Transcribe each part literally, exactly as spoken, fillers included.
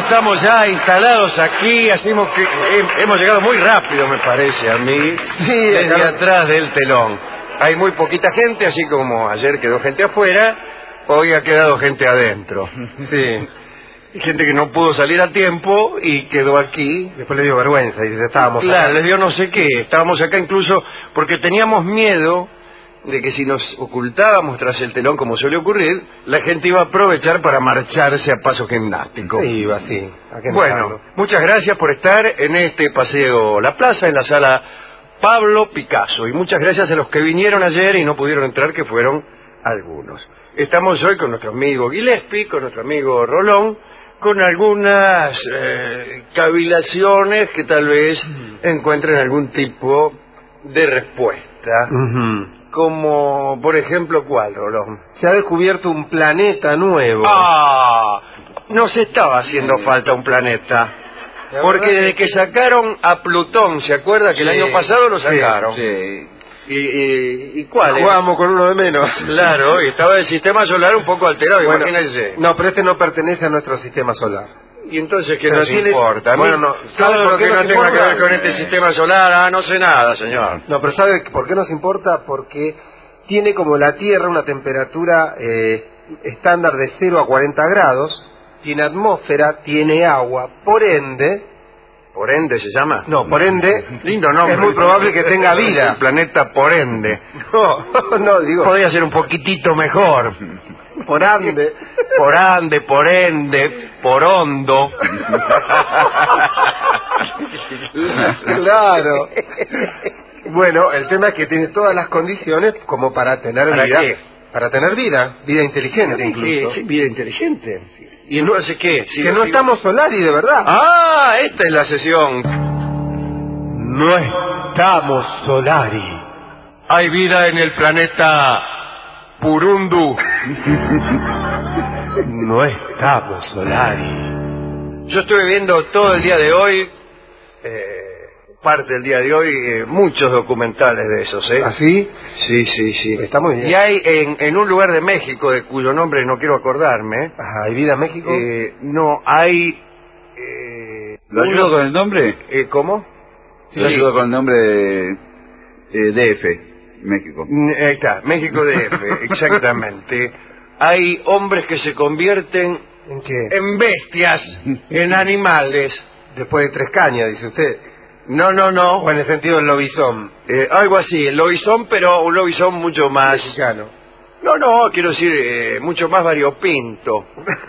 estamos ya instalados aquí, hacemos que he- hemos llegado muy rápido, me parece a mí, Sí, desde acá- atrás del telón. Hay muy poquita gente, así como ayer quedó gente afuera, hoy ha quedado gente adentro. Sí. Gente que no pudo salir a tiempo y quedó aquí. Después le dio vergüenza y dice, estábamos Claro, acá. les dio no sé qué. Estábamos acá incluso porque teníamos miedo de que si nos ocultábamos tras el telón, como suele ocurrir, la gente iba a aprovechar para marcharse a paso gimnástico. Sí, iba así. ¿A qué Bueno, negarlo? muchas gracias por estar en este paseo La Plaza, en la sala Pablo Picasso. Y muchas gracias a los que vinieron ayer y no pudieron entrar, que fueron algunos. Estamos hoy con nuestro amigo Gillespie, con nuestro amigo Rolón, con algunas eh, cavilaciones que tal vez encuentren algún tipo de respuesta. Ujú. Como, por ejemplo, ¿cuál, Rolón? Se ha descubierto un planeta nuevo. ¡Ah! Nos estaba haciendo falta un planeta. La Porque verdad desde que sacaron a Plutón, ¿se acuerda que el Sí, año pasado lo sí, sacaron? Sí. ¿Y, y, y cuál es? Jugamos con uno de menos. Claro, y estaba el sistema solar un poco alterado, Bueno, imagínense. no, pero este no pertenece a nuestro sistema solar. Y entonces, ¿qué Pero nos tiene- importa? A mí, bueno, no, ¿sabe todo por lo qué que nos no tenga que importa? ver con este sistema solar, ah, no sé nada, señor. No, pero ¿sabe por qué nos importa? Porque tiene como la Tierra una temperatura eh, estándar de cero a cuarenta grados, tiene atmósfera, tiene agua, por ende, Por ende se llama. no, por ende, Lindo nombre. es muy probable que tenga vida. El planeta por ende. No, no, digo, Podría ser un poquitito mejor. por ande. Por ande, por ende, por hondo. Claro. Bueno, el tema es que tiene todas las condiciones como para tener ¿Para vida. qué? Para tener vida, vida inteligente incluso. Sí, vida inteligente. ¿Y entonces qué? Si Que lo- no si- estamos Solari, de verdad. Ah, esta es la sesión. No estamos Solari. Hay vida en el planeta Purundu. No estamos Solari. Yo estuve viendo todo el día de hoy, eh, parte del día de hoy, eh, muchos documentales de esos, ¿eh? ¿Así? Sí, sí, sí. Está muy bien. Y hay en, en un lugar de México, de cuyo nombre no quiero acordarme, Ajá, ¿hay vida en México? eh, no, hay... Eh, ¿Lo uno- ayudo con el nombre? eh, ¿Cómo? Lo ayudo con el nombre de eh, D F, México. Mm, Ahí está, México D F, exactamente. Hay hombres que se convierten ¿En qué? en bestias, en animales. Después de tres cañas, dice usted. No, no, no. O en el sentido del lobizón. Eh, algo así, el lobizón, pero un lobizón mucho más... Mexicano. No, no, quiero decir, eh, mucho más variopinto.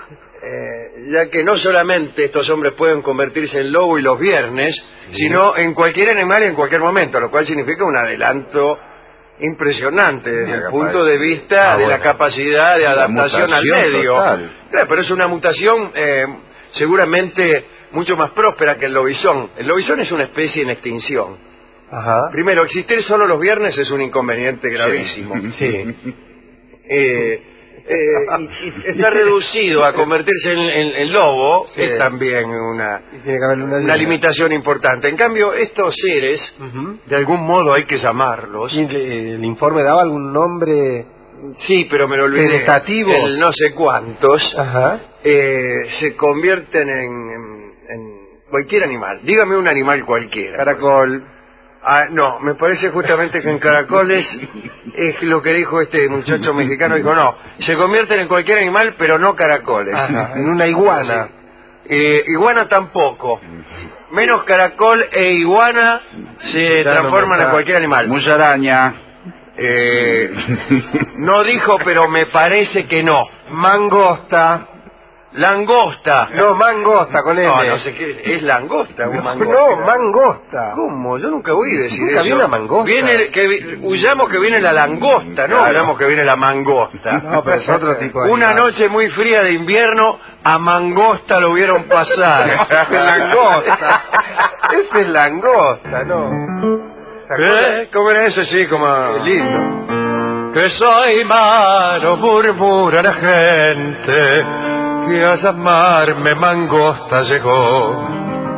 Eh, ya que no solamente estos hombres pueden convertirse en lobo y los viernes, sino en cualquier animal en cualquier momento, lo cual significa un adelanto impresionante desde el Capaz. punto de vista Ah, de la bueno. capacidad de La adaptación al mutación medio. total. Claro, pero es una mutación eh, seguramente mucho más próspera que el lobizón. El lobizón es una especie en extinción. Ajá. Primero, existir solo los viernes es un inconveniente gravísimo. Sí. Eh, eh, y, y está reducido a convertirse en, en- en lobo, Sí. es también una, Y tiene que haber una, una limitación importante. En cambio, estos seres, Ujú. de algún modo hay que llamarlos. ¿Y le- ¿El informe daba algún nombre? Sí, pero me lo olvidé. ¿Tentativo? El no sé cuántos Ajá. eh, se convierten en, en- en cualquier animal. Dígame un animal cualquiera. Caracol. Ah, no, me parece justamente que en caracoles es lo que dijo este muchacho mexicano. Dijo, no, se convierten en cualquier animal, pero no caracoles. Ajá, en una iguana. Eh, iguana tampoco. Menos caracol e iguana se Ya no transforman me en está- cualquier animal. Mucha araña. Eh, no dijo, pero me parece que no. Mangosta. Langosta. No, mangosta con N. No, no sé qué. Es langosta, un No, mangosta. no, mangosta. ¿Cómo? Yo nunca oí decir Nunca eso. vi una mangosta. Viene, que, vi- huyamos que viene la langosta, no Claro. huyamos que viene la mangosta. No, pero es otro tipo de Una animal. noche muy fría de invierno, a mangosta lo vieron pasar. Es langosta. Ese es langosta, ¿no? ¿Se acuerda? ¿Eh? ¿Cómo era eso? Sí, como... Qué lindo. Que soy malo, murmura la gente, que a llamarme mangosta llegó.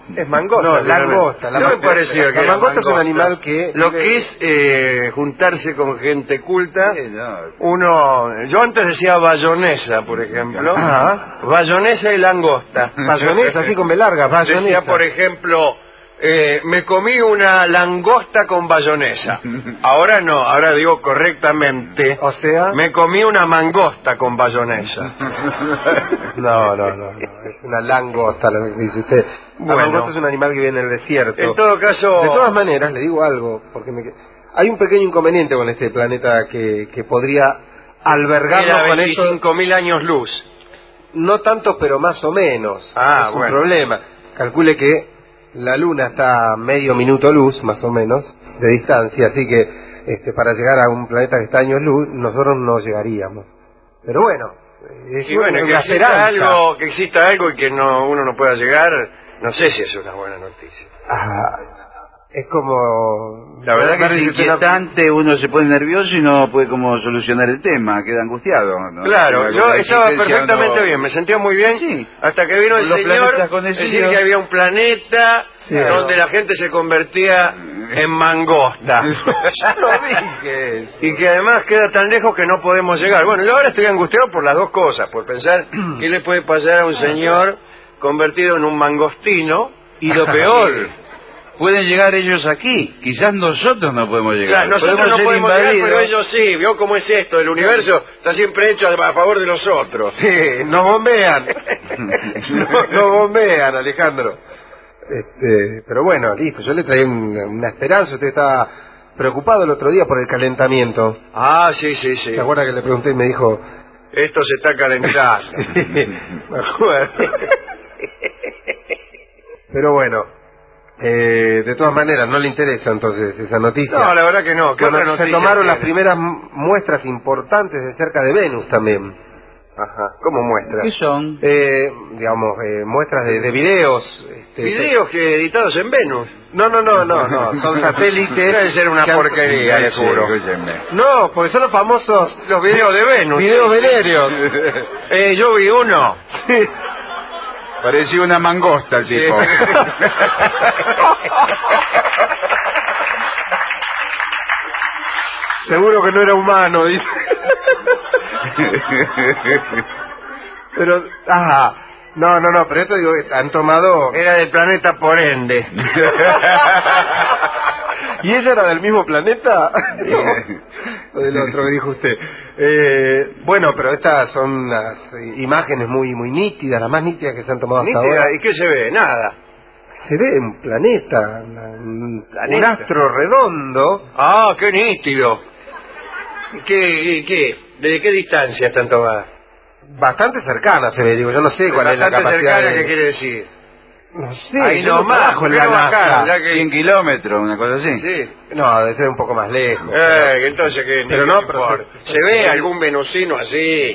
Es mangosta. No, langosta. La no me pareció que la era mangosta es un mangosta. animal que... Lo que es eh, juntarse con gente culta, Sí, no. uno... Yo antes decía bayonesa, por ejemplo. Ah. Bayonesa y langosta. Bayonesa, así con B larga, bayonesa. Decía, por ejemplo, eh, me comí una langosta con bayonesa. Ahora no, ahora digo correctamente. O sea... Me comí una mangosta con bayonesa. No, no, no, no, es una langosta lo que dice usted. La Bueno. langosta es un animal que vive en el desierto. En todo caso... De todas maneras, le digo algo, porque me... hay un pequeño inconveniente con este planeta que, que podría albergarnos Era con esto. veinticinco mil años luz. No tanto, pero más o menos. Ah, es un bueno. problema. Calcule que la Luna está a medio minuto luz, más o menos, de distancia, así que este, para llegar a un planeta que está a años luz, nosotros no llegaríamos. Pero bueno, es Y bueno, una que exista esperanza. algo, que exista algo y que no uno no pueda llegar, no sé si es una buena noticia. Ah, es como... La verdad que es Parece usted una- inquietante, uno se pone nervioso y no puede como solucionar el tema, queda angustiado, ¿no? Claro, Una yo cosa de estaba existencia, perfectamente uno- bien, me sentía muy bien, Sí. hasta que vino el Los señor planetas a conocidos. decir que había un planeta Sí, donde no. la gente se convertía en mangosta. Yo no dije eso. Y que además queda tan lejos que no podemos llegar. Bueno, yo ahora estoy angustiado por las dos cosas, por pensar qué le puede pasar a un señor convertido en un mangostino. Y lo peor, pueden llegar ellos aquí, quizás nosotros no podemos llegar. Claro, nosotros no ser podemos llegar, invadidos. pero ellos sí. ¿Vio cómo es esto? El universo está siempre hecho a, a favor de los otros. Sí, nos bombean. no, nos bombean, Alejandro. Este, pero bueno, listo, yo le traía una, una esperanza. Usted estaba preocupado el otro día por el calentamiento. Ah, sí, sí, sí. ¿Se acuerda que le pregunté y me dijo... Esto se está calentando. me acuerdo. Pero bueno, eh, de todas maneras, no le interesa entonces esa noticia. No, la verdad que no. ¿Qué Bueno, otra se noticia tomaron las tiene? primeras m- muestras importantes de cerca de Venus también. Ajá. ¿Cómo muestra? ¿Qué son? Eh, digamos, eh, muestras de, de videos. Este, Videos que editados en Venus. No, no, no, no, no, son satélites. Debe ser una que han- porquería, le Sí, juro. escúchenme. No, porque son los famosos Los videos de Venus. videos venéreos. Eh, yo vi uno. Parecía una mangosta el Sí. tipo. Seguro que no era humano, dice. Pero, ajá. No, no, no, pero esto digo, que han tomado... Era del planeta por ende. ¿Y ella era del mismo planeta? O del otro que dijo usted. Eh, bueno, pero estas son unas eh, imágenes muy muy nítidas, las más nítidas que se han tomado hasta Nítida, ahora. ¿y qué se ve? Nada. Se ve un planeta, una- un, Planeta. un astro redondo. Ah, qué nítido. ¿Qué, qué? ¿Desde qué distancia están tomadas? Bastante cercana se ve, digo, yo no sé cuál es la Bastante capacidad cercana, de... ¿qué quiere decir? No sé, Ahí yo no nomás, trabajo en ¿por qué la no bajaron? NASA. Ya que- cien kilómetros, una cosa así. Sí. No, debe ser un poco más lejos. Eh, entonces, ¿qué? Pero ¿Qué no, me pero importa? se- ¿Se ve algún venusino así,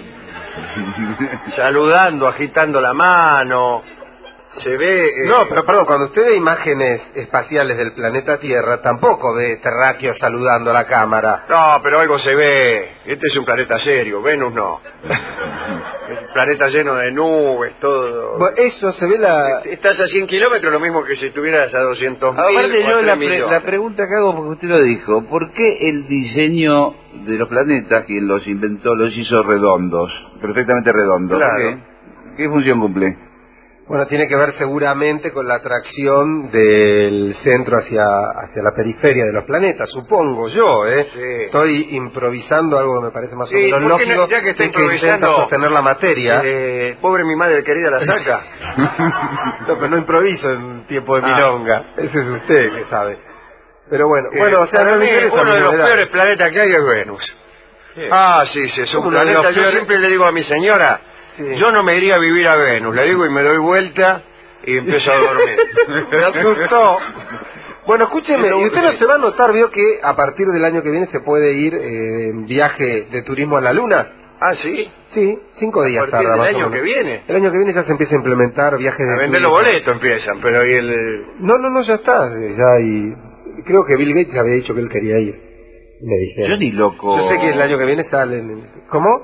saludando, agitando la mano? Se ve... eh, No, pero perdón, cuando usted ve imágenes espaciales del planeta Tierra, tampoco ve terráqueos saludando a la cámara. No, pero algo se ve. Este es un planeta serio, Venus no. Es un planeta lleno de nubes, todo. Bueno, eso se ve la... Estás a cien kilómetros, lo mismo que si estuvieras a doscientos mil Aparte o a yo tres la, pre- millones. la pregunta que hago, porque usted lo dijo, ¿por qué el diseño de los planetas, quien los inventó, los hizo redondos, perfectamente redondos? Claro. ¿Qué? ¿Qué función cumple? Bueno, tiene que ver seguramente con la atracción del centro hacia, hacia la periferia de los planetas, supongo yo, ¿eh? Sí. Estoy improvisando algo que me parece más Sí, o menos ¿por qué no- lógico, ya que está que intenta improvisando, sostener la materia. Eh, pobre mi madre querida la saca. No, pero no improviso en tiempo de Ah. milonga. Ese es usted que sabe. Pero bueno, Eh, bueno, o sea, para no mí, me interesa uno mi de los novedad. peores planetas que hay es Venus. Ah, sí, sí, es un ¿Cómo uno de los planeta. Yo peores? siempre le digo a mi señora, Sí. yo no me iría a vivir a Venus. Le digo y me doy vuelta y empiezo a dormir. Me asustó. Bueno, escúcheme, Pero- y usted no se va a notar, vio que a partir del año que viene se puede ir eh, en viaje de turismo a la Luna. Ah, sí. Sí, cinco A días partir tarda del más o año menos. que viene. El año que viene ya se empieza a implementar viajes de A vender los turismo. boletos empiezan, pero ahí el... No, no, no, ya está, ya y creo que Bill Gates había dicho que él quería ir. Me dijeron. Yo ni loco. Yo sé que el año que viene salen. ¿Cómo?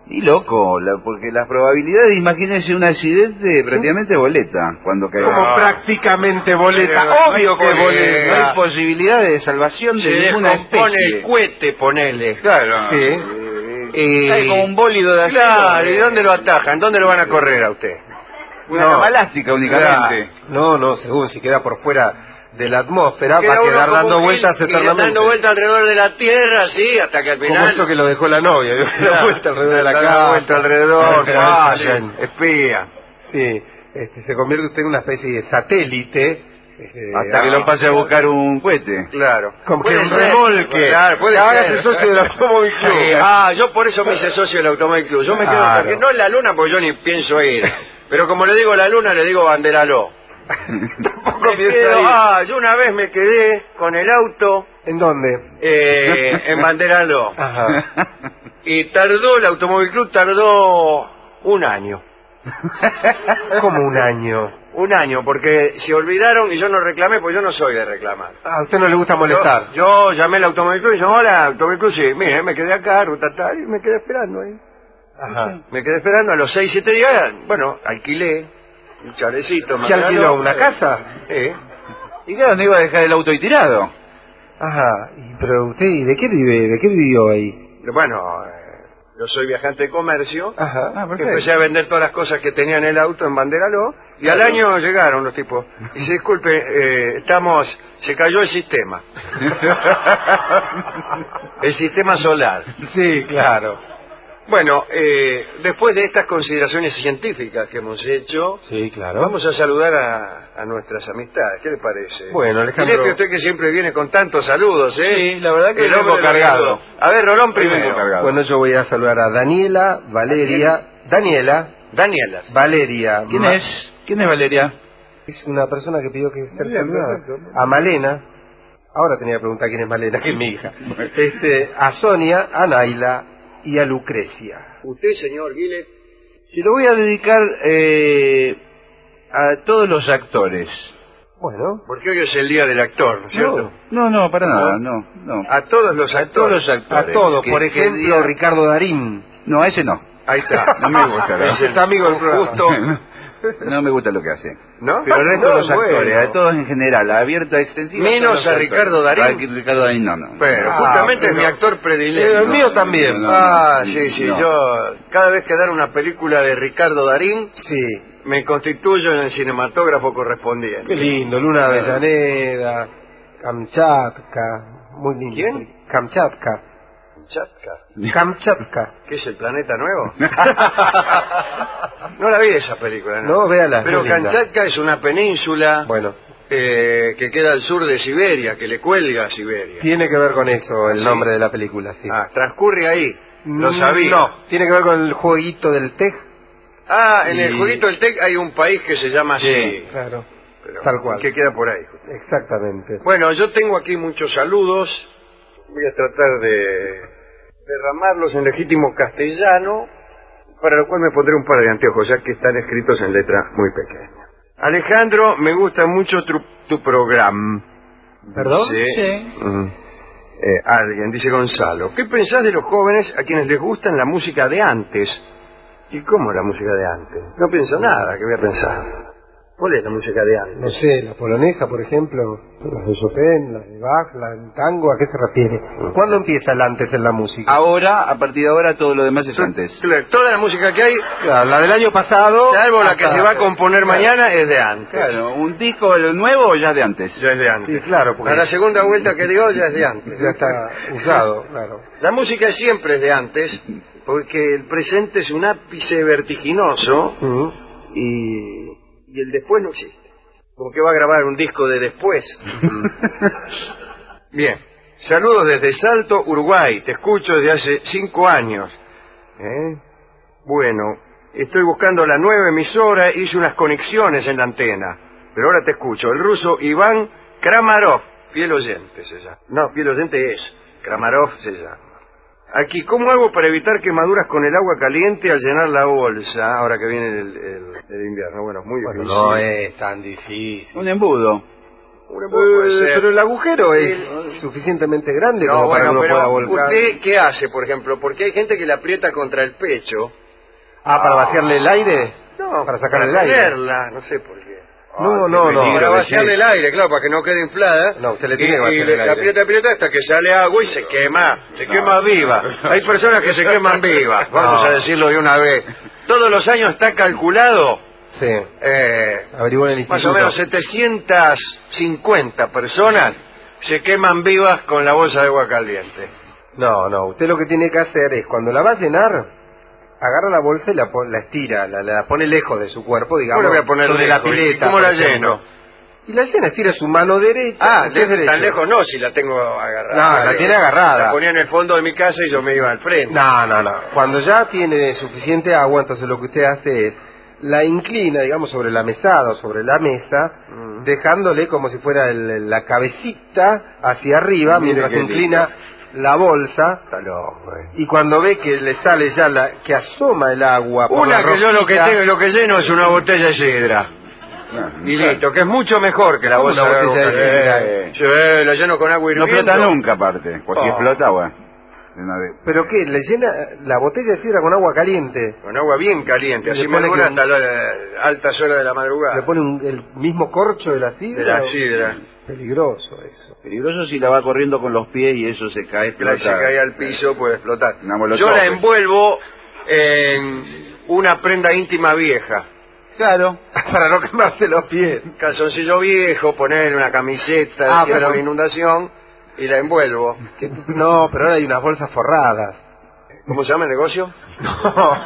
Y loco, la, porque las probabilidades, imagínense un accidente prácticamente boleta cuando cae. Como prácticamente boleta, Pero obvio no que hay es boleta. No hay posibilidad de salvación Se de ninguna descompone especie. el cohete, ponele. Claro. Sí. Eh, Eh, cae como un bólido de acero. Claro, ¿y dónde lo atajan? ¿Dónde lo van a correr a usted? Una No. cama elástica únicamente. No, no, según si queda por fuera de la atmósfera Queda va a uno quedar como dando un vueltas gil, eternamente. dando vueltas alrededor de la Tierra, sí, hasta que al final... Como eso que lo dejó la novia, dio Claro, una vuelta alrededor de la da casa. vuelta alrededor, ¿qué Ah, hacen? Espía. Sí, este, se convierte usted en una especie de satélite. este, Hasta que ah, lo pase a buscar un cohete. Claro. Como que Puede un ser, remolque. Claro, puede Hágase ser. socio del Automóvil Club. Sí, ah, yo por eso me hice socio del Automóvil Club. Yo me quedo Claro. hasta que no en la luna, porque yo ni pienso ir. Pero como le digo la luna, le digo banderaló. Tampoco Me piensa quedo- ir. ah, yo una vez me quedé con el auto ¿En dónde? eh, en banderaló. Ajá. Y tardó, el Automóvil Club tardó un año. Como un año. Un año, porque se olvidaron y yo no reclamé, pues yo no soy de reclamar. A usted no le gusta molestar. Yo, yo llamé al Automóvil Club y dije, hola, Automóvil Club, sí, mire, me quedé acá, ruta tal, y me quedé esperando ahí. Ajá. Me quedé esperando a los seis, siete días, bueno, alquilé un chalecito. ¿Se alquiló una casa? Sí. ¿Y qué dónde iba a dejar el auto ahí tirado? Ajá. Y, pero usted, ¿de qué vive? ¿De qué vivió ahí? Bueno, eh, yo soy viajante de comercio, Ajá. Ah, que perfecto. empecé a vender todas las cosas que tenía en el auto en Banderaló, y al Claro. año llegaron los tipos. Y dice, disculpe, eh, estamos, se cayó el sistema. El sistema solar. Sí, claro. Bueno, eh, después de estas consideraciones científicas que hemos hecho, Sí, claro. vamos a saludar a, a nuestras amistades. ¿Qué le parece? Bueno, Alejandro. Gillespie, usted que siempre viene con tantos saludos, ¿eh? Sí, la verdad que El vengo hombre de los cargado. saludos. A ver, Rolón Hoy vengo primero. cargado. Bueno, yo voy a saludar a Daniela, Valeria, Daniela, Daniela. Valeria. ¿Quién Ma- es? ¿Quién es Valeria? Es una persona que pidió que ser bien, saludada. perfecto. A Malena. Ahora tenía que preguntar quién es Malena, que es mi hija. Este, a Sonia, a Naila y a Lucrecia. Usted, señor Guile, Se lo voy a dedicar eh, a todos los actores. Bueno, porque hoy es el día del actor, ¿no es cierto? No, no, para nada, no, no. A todos los A actores. todos los actores. a todos. Que- Por que ejemplo, diga- Ricardo Darín. No, a ese no. Ahí está. No me gusta, ¿no? Es el Es amigo del programa. justo, No me gusta lo que hace. ¿no? Pero el resto No, de los actores, bueno. a todos en general, abierta, extensiva. Menos todos los a actores. Ricardo Darín. A Ricardo Darín no, no. Pero Ah, justamente pero- es mi actor Eh, predilecto. el mío también. No, no, Ah, no, sí, sí, no. yo cada vez que dan una película de Ricardo Darín, Sí. me constituyo en el cinematógrafo correspondiente. Qué lindo. Luna Avellaneda, Kamchatka. Muy lindo. ¿Quién? Kamchatka. Chatka. Kamchatka. ¿Qué es el planeta nuevo? No la vi esa película, ¿no? No, véala. Pero muy linda. Kamchatka es una península Bueno, eh, que queda al sur de Siberia, que le cuelga a Siberia. tiene que ver con eso el Sí. nombre de la película, sí. Ah, transcurre ahí. Lo Mm, sabía. No, tiene que ver con el jueguito del tej. Ah, en el Y- jueguito del TEC hay un país que se llama así. Claro. Pero, Tal cual. Que queda por ahí. Exactamente. Bueno, yo tengo aquí muchos saludos. Voy a tratar de derramarlos en legítimo castellano, para lo cual me pondré un par de anteojos, ya que están escritos en letra muy pequeña. Alejandro, me gusta mucho tu, tu programa. ¿Perdón? Dice, Sí. mm, eh, alguien, dice Gonzalo. ¿Qué pensás de los jóvenes a quienes les gusta la música de antes? ¿Y cómo la música de antes? No pienso nada, ¿qué voy a pensar? ¿Cuál es la música de antes? No sé, la polonesa, por ejemplo, las de Chopin, las de Bach, la del tango, ¿a qué se refiere? ¿Cuándo empieza el antes en la música? Ahora, a partir de ahora, todo lo demás es antes. Claro, toda la música que hay, Ah, la del año pasado... salvo la que hasta- se va a componer Claro. mañana, es de antes. Claro, un disco nuevo ya es de antes. Ya es de antes. Sí, claro, porque A la segunda vuelta que dio ya es de antes. ya está usado, claro. La música siempre es de antes, porque el presente es un ápice vertiginoso Mm. y, y el después no existe. Como que va a grabar un disco de después. Bien. Saludos desde Salto, Uruguay. Te escucho desde hace cinco años. ¿Eh? Bueno, estoy buscando la nueva emisora, hice unas conexiones en la antena, pero ahora te escucho. El ruso Iván Kramarov, fiel oyente se llama. No, fiel oyente es. Kramarov se llama. Aquí, ¿cómo hago para evitar quemaduras con el agua caliente al llenar la bolsa? Ahora que viene el, el- el invierno. Bueno, muy Bueno, difícil. no es tan difícil. Un embudo. Un embudo puede Eh, ser. pero el agujero es El- suficientemente grande No, como para que bueno, uno pueda pero volcar. ¿usted qué hace, por ejemplo? Porque hay gente que le aprieta contra el pecho. Ah, ¿para vaciarle el aire? No, para sacarle el aire. tenerla, no sé por qué. No, Ah, no, qué no. peligro Para que vaciarle es. el aire, claro, para que no quede inflada. No, usted le y, tiene que vaciar y el le aire. aprieta, aprieta hasta que sale agua y se quema. Se quema viva. Hay personas que se queman vivas, vamos No. a decirlo de una vez. Todos los años está calculado, Sí. eh, Averiguó en el más instituto. o menos setecientas cincuenta personas se queman vivas con la bolsa de agua caliente. No, no. Usted lo que tiene que hacer es, cuando la va a llenar, agarra la bolsa y la, pon- la estira, la, la pone lejos de su cuerpo, digamos. ¿Cómo le voy a poner sobre la lejos? pileta. ¿Cómo por la ejemplo. lleno? Y la llena, estira su mano derecha. Ah, usted es de- derecho. tan lejos no, si la tengo agarrada. No, la tiene agarrada. La ponía en el fondo de mi casa y yo me iba al frente. No, no, no. Cuando ya tiene suficiente agua, entonces lo que usted hace es la inclina, digamos, sobre la mesada o sobre la mesa, Mm. dejándole como si fuera el- la cabecita hacia arriba, Mire mientras qué inclina la bolsa. Está loco, eh. Y cuando ve que le sale ya la, que asoma el agua por Una la que yo lo que rosquilla- tengo, lo que lleno es una botella de sidra. Ah, Y listo, que es mucho mejor que la ¿Cómo bolsa una de agua botella de caliente. sidra? Sí, la lleno con agua No hirviendo. flota nunca, aparte. Pues si Oh. explota, bueno. de una vez. ¿Pero qué? ¿Le llena la botella de sidra con agua caliente? Con agua bien caliente, Y así le me pone dura que un- hasta las altas horas de la madrugada. ¿Le pone un- el mismo corcho de la sidra? De la o- sidra. Peligroso eso. Peligroso si la va corriendo con los pies y eso se cae, Que la se explota. cae al piso puede explotar. Una molotov, Yo la pues. envuelvo en una prenda íntima vieja. Claro. Para no quemarse los pies. Calzoncillo viejo, ponerle una camiseta Ah, de pero- inundación y la envuelvo. Que- No, pero ahora hay unas bolsas forradas. ¿Cómo se llama el negocio? No.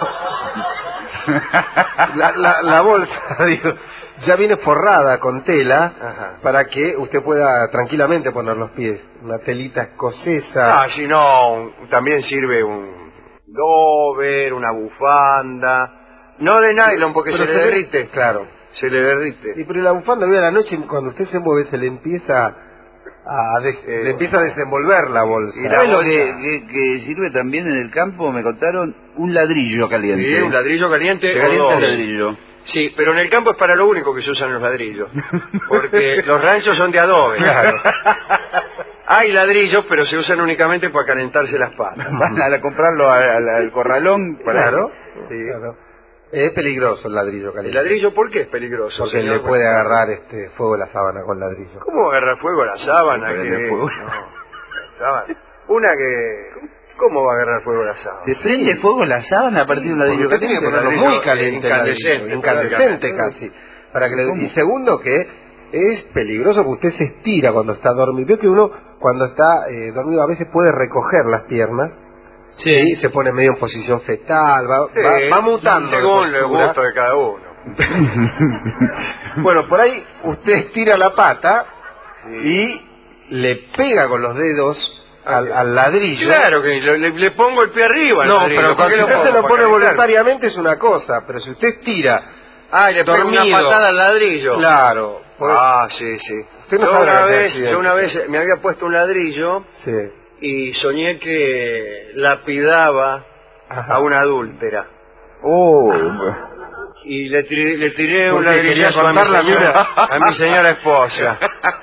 La, la, la bolsa, digo, ya viene forrada con tela Ajá. para que usted pueda tranquilamente poner los pies. Una telita escocesa. Ah, si no, un- también sirve un dover, una bufanda. No de nylon porque Pero se le ve- derrite. Claro. Se le derrite. Y pero la bufanda, hoy a la noche, cuando usted se mueve, se le empieza a, des- Eh, le empieza a desenvolver la bolsa. y la ¿Sabes lo bolsa. que, que- que sirve también en el campo? Me contaron un ladrillo caliente. Sí, un ladrillo caliente. Se o calienta el dos. ladrillo. Sí, pero en el campo es para lo único que se usan los ladrillos. Porque los ranchos son de adobe. Claro. Hay ladrillos, pero se usan únicamente para calentarse las patas. Van a comprarlo al, al- al corralón. Para Claro. Sí. Claro. Es peligroso el ladrillo ¿El caliente. ladrillo por qué es peligroso? Porque señor? le puede agarrar este fuego la sábana con ladrillo. ¿Cómo agarra fuego la sábana? Sí, que... prende fuego. No, la sábana. Una que... ¿Cómo va a agarrar fuego la sábana? ¿Se prende fuego la sábana a partir de un ladrillo Porque usted tiene que caliente? ponerlo ladrillo muy caliente, el incandescente, ladrillo, incandescente prácticamente. casi. Para que le- ¿Cómo? Y segundo que es peligroso porque usted se estira cuando está dormido. Veo que uno cuando está eh, dormido a veces puede recoger las piernas. Sí. Se pone medio en posición fetal, va, Sí, va, va mutando. de según el postura. gusto de cada uno. Bueno, por ahí usted estira la pata y le pega con los dedos al, al ladrillo. Claro que le, le- le pongo el pie arriba. al No, ladrillo. pero ¿Por qué cuando usted pongo? se lo ¿Para pone calentar? voluntariamente es una cosa, pero si usted estira, Ah, y le pego una dormido. patada al ladrillo. claro, pues, Ah, sí, sí. Usted no yo, sabe una lo que vez, accidente. yo una vez me había puesto un ladrillo sí. y soñé que lapidaba Ajá. a una adúltera. Oh, Y le tiré, le tiré un Porque quería ladrillazo a mi, contar la señora, vida. a mi señora esposa.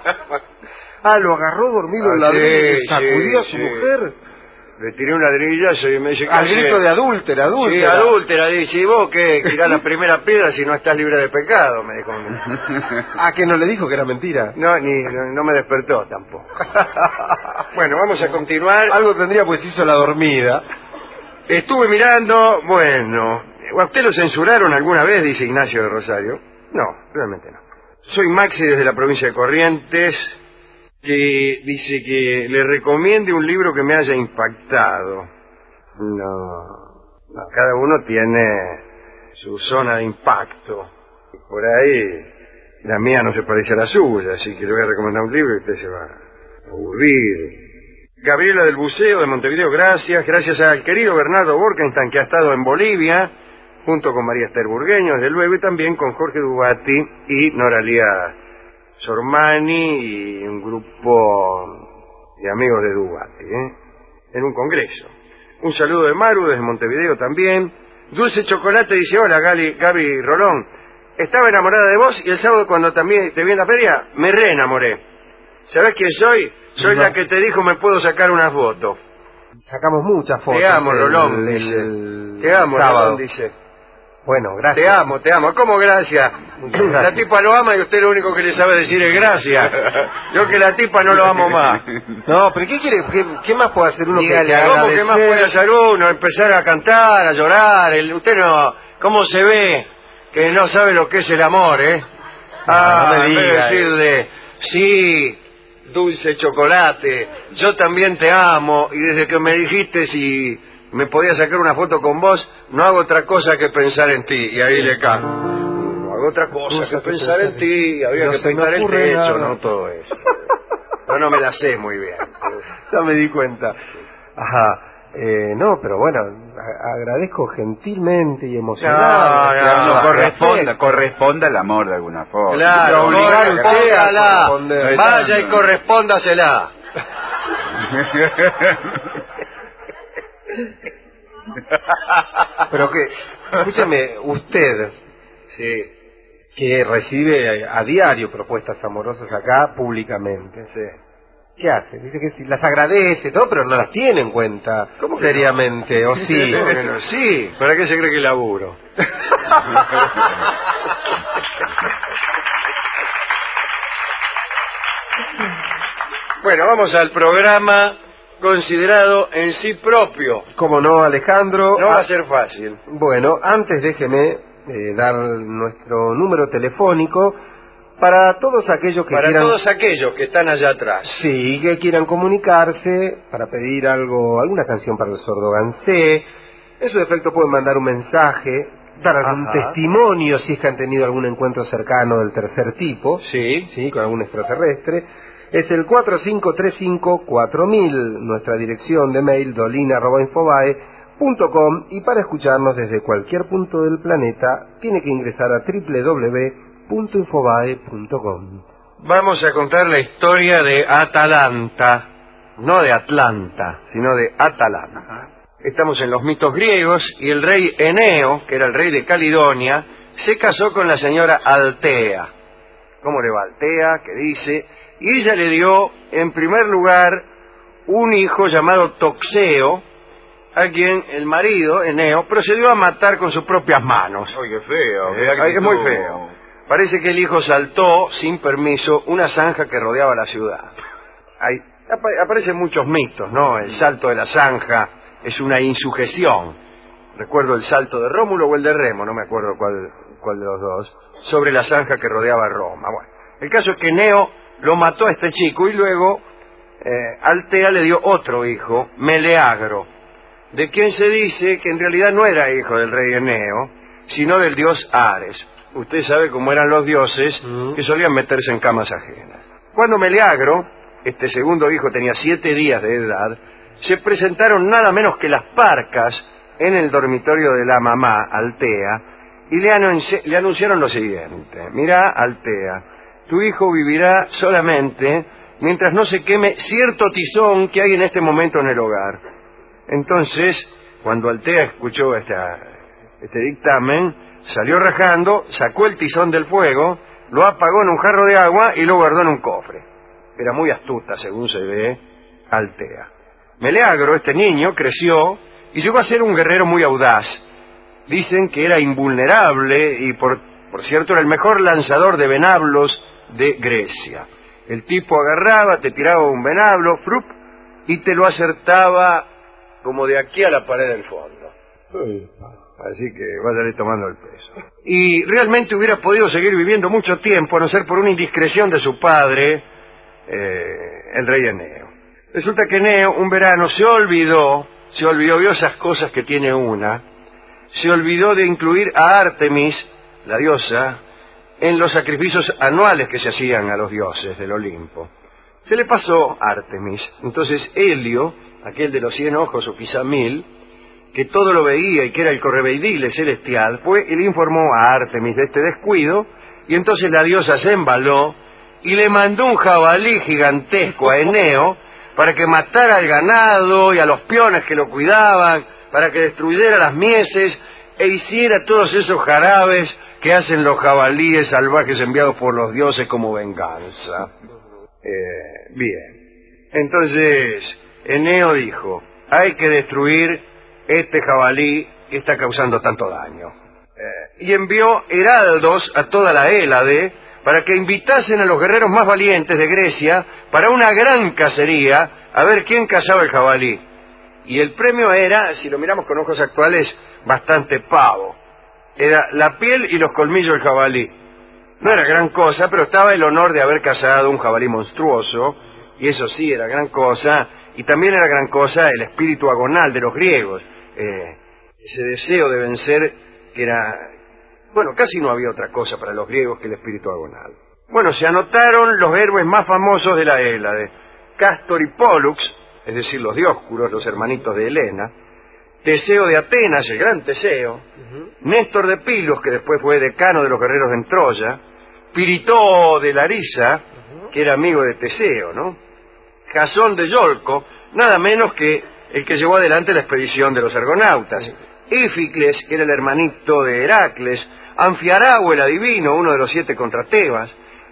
Ah, lo agarró dormido Ah, el ladrillo y sí, le sacudió a sí, su sí. mujer. Le tiré un ladrillazo y me dice... ¿qué Al hace? grito de adúltera, Sí, adúltera. adúltera, dice, ¿y vos qué? Tirás la primera piedra si no estás libre de pecado, me dijo. Ah, que no le dijo que era mentira. No, ni, no, no me despertó tampoco. Bueno, vamos a continuar. Algo tendría pues hizo la dormida. Estuve mirando, bueno, ¿a usted lo censuraron alguna vez? Dice Ignacio de Rosario. No, realmente no. Soy Maxi desde la provincia de Corrientes, que dice que le recomiende un libro que me haya impactado. No, no, cada uno tiene su zona de impacto. Por ahí, la mía no se parece a la suya, así que le voy a recomendar un libro y usted se va a aburrir. Gabriela del Buceo de Montevideo, gracias. Gracias al querido Bernardo Borkenstein, que ha estado en Bolivia, junto con María Esther Burgueño, desde luego, y también con Jorge Dubati y Noralía Sormani y un grupo de amigos de Dubati, ¿eh? En un congreso. Un saludo de Maru desde Montevideo también. Dulce Chocolate dice, hola Gali, Gaby Rolón. Estaba enamorada de vos y el sábado cuando también te vi en la feria, me reenamoré. ¿Sabés quién soy? Soy no. la que te dijo me puedo sacar una foto. Sacamos muchas fotos. Te amo, el, Rolón, el, dice. el, te amo, sábado. Rolón, dice. Bueno, gracias. Te amo, te amo. ¿Cómo gracias? gracias? La tipa lo ama y usted lo único que le sabe decir es gracias. Yo que la tipa no lo amo más. No, pero ¿qué quiere? ¿Qué, qué más puede hacer uno? Dígale, que ¿cómo que más puede hacer uno? Empezar a cantar, a llorar. El, usted no... ¿Cómo se ve que no sabe lo que es el amor, eh? Ah, no me diga, decirle, sí, dulce chocolate, yo también te amo, y desde que me dijiste si me podía sacar una foto con vos, no hago otra cosa que pensar en ti, y ahí le cae. No hago otra cosa que, que pensar en ti, habría no que pintar el techo, nada. No todo eso. No, no me la sé muy bien. Ya me di cuenta. Ajá. Eh, no, pero bueno, a agradezco gentilmente y emocionado. No, no, no, no corresponda, corresponda al amor de alguna forma. Claro, correspóndala. Vaya y correspóndasela. Pero que, escúcheme, usted, sí, que recibe a, a diario propuestas amorosas acá públicamente, sí. ¿Qué hace? Dice que sí, las agradece todo, pero no las tiene en cuenta. ¿Cómo que seriamente? No? ¿O sí? ¿Cómo que no? Sí, ¿para qué se cree que laburo? Bueno, vamos al programa considerado en sí propio. Como no, Alejandro. No va a ser fácil. Bueno, antes déjeme eh, dar nuestro número telefónico para todos aquellos que para quieran... todos aquellos que están allá atrás. Sí, que quieran comunicarse para pedir algo, alguna canción para el sordo Gansé. En su defecto pueden mandar un mensaje, dar algún Ajá. testimonio si es que han tenido algún encuentro cercano del tercer tipo. Sí. Sí, con algún extraterrestre. Es el cuatro cinco tres cinco cuatro mil, nuestra dirección de mail dolina arroba infobae punto com, y para escucharnos desde cualquier punto del planeta tiene que ingresar a doble u doble u doble u punto infobae punto com. Vamos a contar la historia de Atalanta, no de Atlanta, sino de Atalanta. Ajá. Estamos en los mitos griegos y el rey Eneo, que era el rey de Caledonia, se casó con la señora Altea. ¿Cómo le va Altea? ¿Qué dice? Y ella le dio, en primer lugar, un hijo llamado Toxeo, a quien el marido, Eneo, procedió a matar con sus propias manos. ¡Ay, qué feo! Eh, es muy feo. Parece que el hijo saltó, sin permiso, una zanja que rodeaba la ciudad. Hay, ap aparecen muchos mitos, ¿no? El salto de la zanja es una insujeción. Recuerdo el salto de Rómulo o el de Remo, no me acuerdo cuál, cuál de los dos, sobre la zanja que rodeaba Roma. Bueno, el caso es que Eneo lo mató a este chico y luego eh, Altea le dio otro hijo, Meleagro, de quien se dice que en realidad no era hijo del rey Eneo, sino del dios Ares. Usted sabe cómo eran los dioses, mm. que solían meterse en camas ajenas. Cuando Meleagro, este segundo hijo, tenía siete días de edad, se presentaron nada menos que las parcas en el dormitorio de la mamá, Altea, y le, anunci le anunciaron lo siguiente: mirá, Altea, tu hijo vivirá solamente mientras no se queme cierto tizón que hay en este momento en el hogar. Entonces, cuando Altea escuchó esta, este dictamen, salió rajando, sacó el tizón del fuego, lo apagó en un jarro de agua y lo guardó en un cofre. Era muy astuta, según se ve, Altea. Meleagro, este niño, creció y llegó a ser un guerrero muy audaz. Dicen que era invulnerable y, por, por cierto, era el mejor lanzador de venablos de Grecia. El tipo agarraba, te tiraba un venablo, frup, y te lo acertaba como de aquí a la pared del fondo. Así que váyale tomando el peso. Y realmente hubiera podido seguir viviendo mucho tiempo, a no ser por una indiscreción de su padre, eh, el rey Eneo. Resulta que Eneo, un verano, se olvidó, se olvidó, vio esas cosas que tiene una, se olvidó de incluir a Artemis, la diosa, en los sacrificios anuales que se hacían a los dioses del Olimpo. Se le pasó Artemis. Entonces Helio, aquel de los cien ojos o quizá mil, que todo lo veía y que era el correveidile celestial, fue y le informó a Artemis de este descuido, y entonces la diosa se embaló y le mandó un jabalí gigantesco a Eneo para que matara al ganado y a los peones que lo cuidaban, para que destruyera las mieses e hiciera todos esos jarabes que hacen los jabalíes salvajes enviados por los dioses como venganza. Eh, bien. Entonces, Eneo dijo, hay que destruir este jabalí que está causando tanto daño. Eh, y envió heraldos a toda la Hélade para que invitasen a los guerreros más valientes de Grecia para una gran cacería, a ver quién cazaba el jabalí. Y el premio era, si lo miramos con ojos actuales, bastante pavo. Era la piel y los colmillos del jabalí. No era gran cosa, pero estaba el honor de haber cazado un jabalí monstruoso, y eso sí era gran cosa, y también era gran cosa el espíritu agonal de los griegos, eh, ese deseo de vencer que era... Bueno, casi no había otra cosa para los griegos que el espíritu agonal. Bueno, se anotaron los héroes más famosos de la Hélade: Cástor y Pólux, es decir, los Dioscuros, los hermanitos de Helena; Teseo de Atenas, el gran Teseo; uh-huh. Néstor de Pilos, que después fue decano de los guerreros en Troya; Piritoo de Larisa, uh-huh. que era amigo de Teseo, ¿no? Jasón de Yolco, nada menos que el que llevó adelante la expedición de los argonautas; uh-huh. Éficles, que era el hermanito de Heracles; Anfiarao, el adivino, uno de los siete contra Tebas;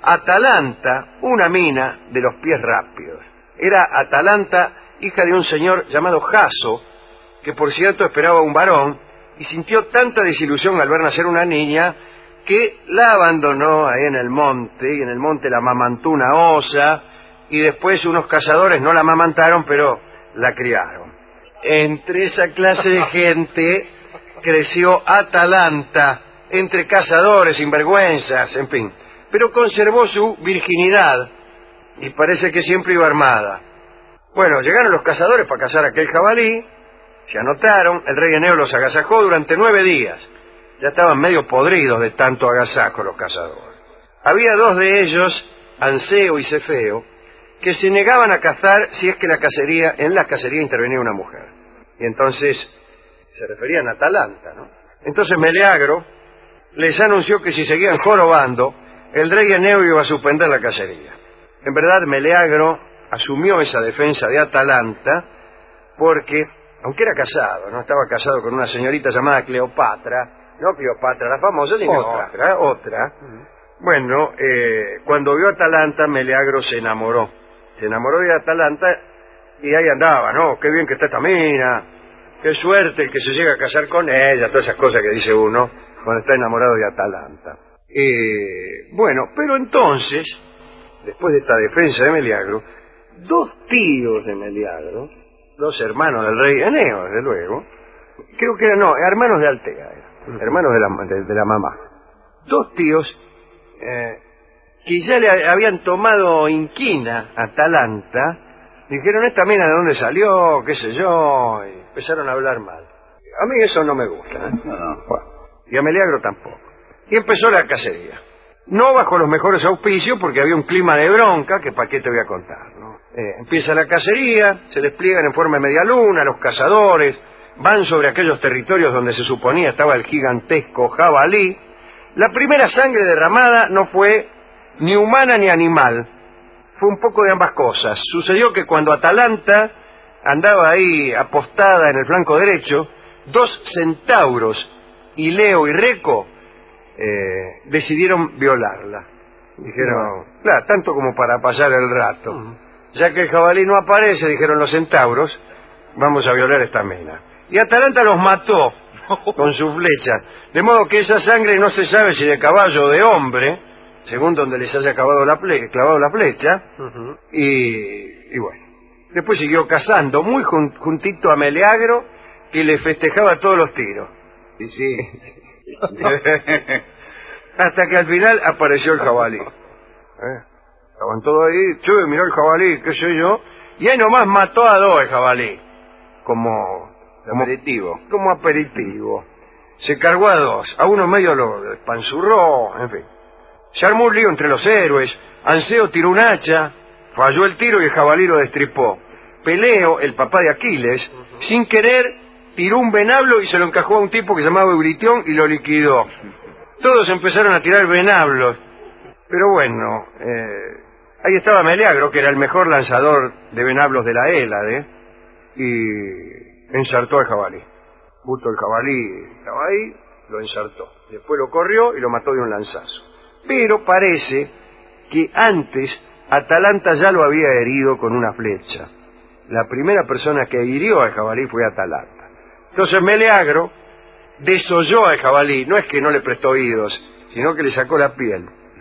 Atalanta, una mina de los pies rápidos. Era Atalanta, hija de un señor llamado Jaso, que por cierto esperaba un varón, y sintió tanta desilusión al ver nacer una niña, que la abandonó ahí en el monte, y en el monte la amamantó una osa, y después unos cazadores no la amamantaron, pero la criaron. Entre esa clase de gente creció Atalanta, entre cazadores, sinvergüenzas, en fin, pero conservó su virginidad, y parece que siempre iba armada. Bueno, llegaron los cazadores para cazar aquel jabalí, se anotaron, el rey Eneo los agasajó durante nueve días. Ya estaban medio podridos de tanto agasajo los cazadores. Había dos de ellos, Anseo y Cefeo, que se negaban a cazar si es que la cacería, en la cacería intervenía una mujer. Y entonces se referían a Atalanta, ¿no? Entonces Meleagro les anunció que si seguían jorobando, el rey Eneo iba a suspender la cacería. En verdad, Meleagro asumió esa defensa de Atalanta porque, aunque era casado, no estaba casado con una señorita llamada Cleopatra, no Cleopatra la famosa, sino otra, otra. otra. Uh-huh. Bueno, eh, cuando vio a Atalanta, Meleagro se enamoró. Se enamoró de Atalanta y ahí andaba, ¿no? Qué bien que está esta mina, qué suerte el que se llega a casar con ella, todas esas cosas que dice uno cuando está enamorado de Atalanta. Eh, bueno, pero entonces, después de esta defensa de Meleagro, dos tíos de Meleagro, dos hermanos del rey Eneo, desde luego, creo que eran, no, hermanos de Altea, eran, hermanos de la, de, de la mamá, dos tíos eh, que ya le habían tomado inquina a Atalanta, dijeron, esta mina de dónde salió, qué sé yo, y empezaron a hablar mal. A mí eso no me gusta, ¿eh? No, no. Bueno, y a Meleagro tampoco. Y empezó la cacería. No bajo los mejores auspicios, porque había un clima de bronca, que para qué te voy a contar, ¿no? Eh, empieza la cacería, se despliegan en forma de media luna, los cazadores van sobre aquellos territorios donde se suponía estaba el gigantesco jabalí. La primera sangre derramada no fue ni humana ni animal, fue un poco de ambas cosas. Sucedió que cuando Atalanta andaba ahí apostada en el flanco derecho, dos centauros, Ileo y Reco, eh, decidieron violarla. Dijeron, claro, tanto como para pasar el rato. Uh-huh. Ya que el jabalí no aparece, dijeron los centauros, vamos a violar esta mina. Y Atalanta los mató con su flecha, de modo que esa sangre no se sabe si de caballo o de hombre, según donde les haya clavado la, ple clavado la flecha. Uh-huh. y, y bueno, después siguió cazando muy jun juntito a Meleagro, que le festejaba todos los tiros. Y sí. Hasta que al final apareció el jabalí. ¿Eh? Estaban todos ahí, che, miró el jabalí, qué sé yo, y ahí nomás mató a dos el jabalí, como, como aperitivo. Como aperitivo. Se cargó a dos, a uno medio lo espanzurró, en fin. Se armó un lío entre los héroes. Anseo tiró un hacha, falló el tiro y el jabalí lo destripó. Peleo, el papá de Aquiles, uh-huh. sin querer, tiró un venablo y se lo encajó a un tipo que se llamaba Euritión y lo liquidó. Todos empezaron a tirar venablos, pero bueno, eh, ahí estaba Meleagro, que era el mejor lanzador de venablos de la Hélade, y ensartó al jabalí. Justo el jabalí estaba ahí, lo ensartó. Después lo corrió y lo mató de un lanzazo. Pero parece que antes Atalanta ya lo había herido con una flecha. La primera persona que hirió al jabalí fue Atalanta. Entonces Meleagro desolló al jabalí, no es que no le prestó oídos, sino que le sacó la piel.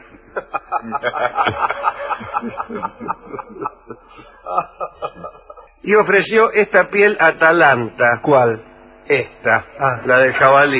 Y ofreció esta piel a Atalanta. ¿Cuál? Esta, Ah. la del jabalí.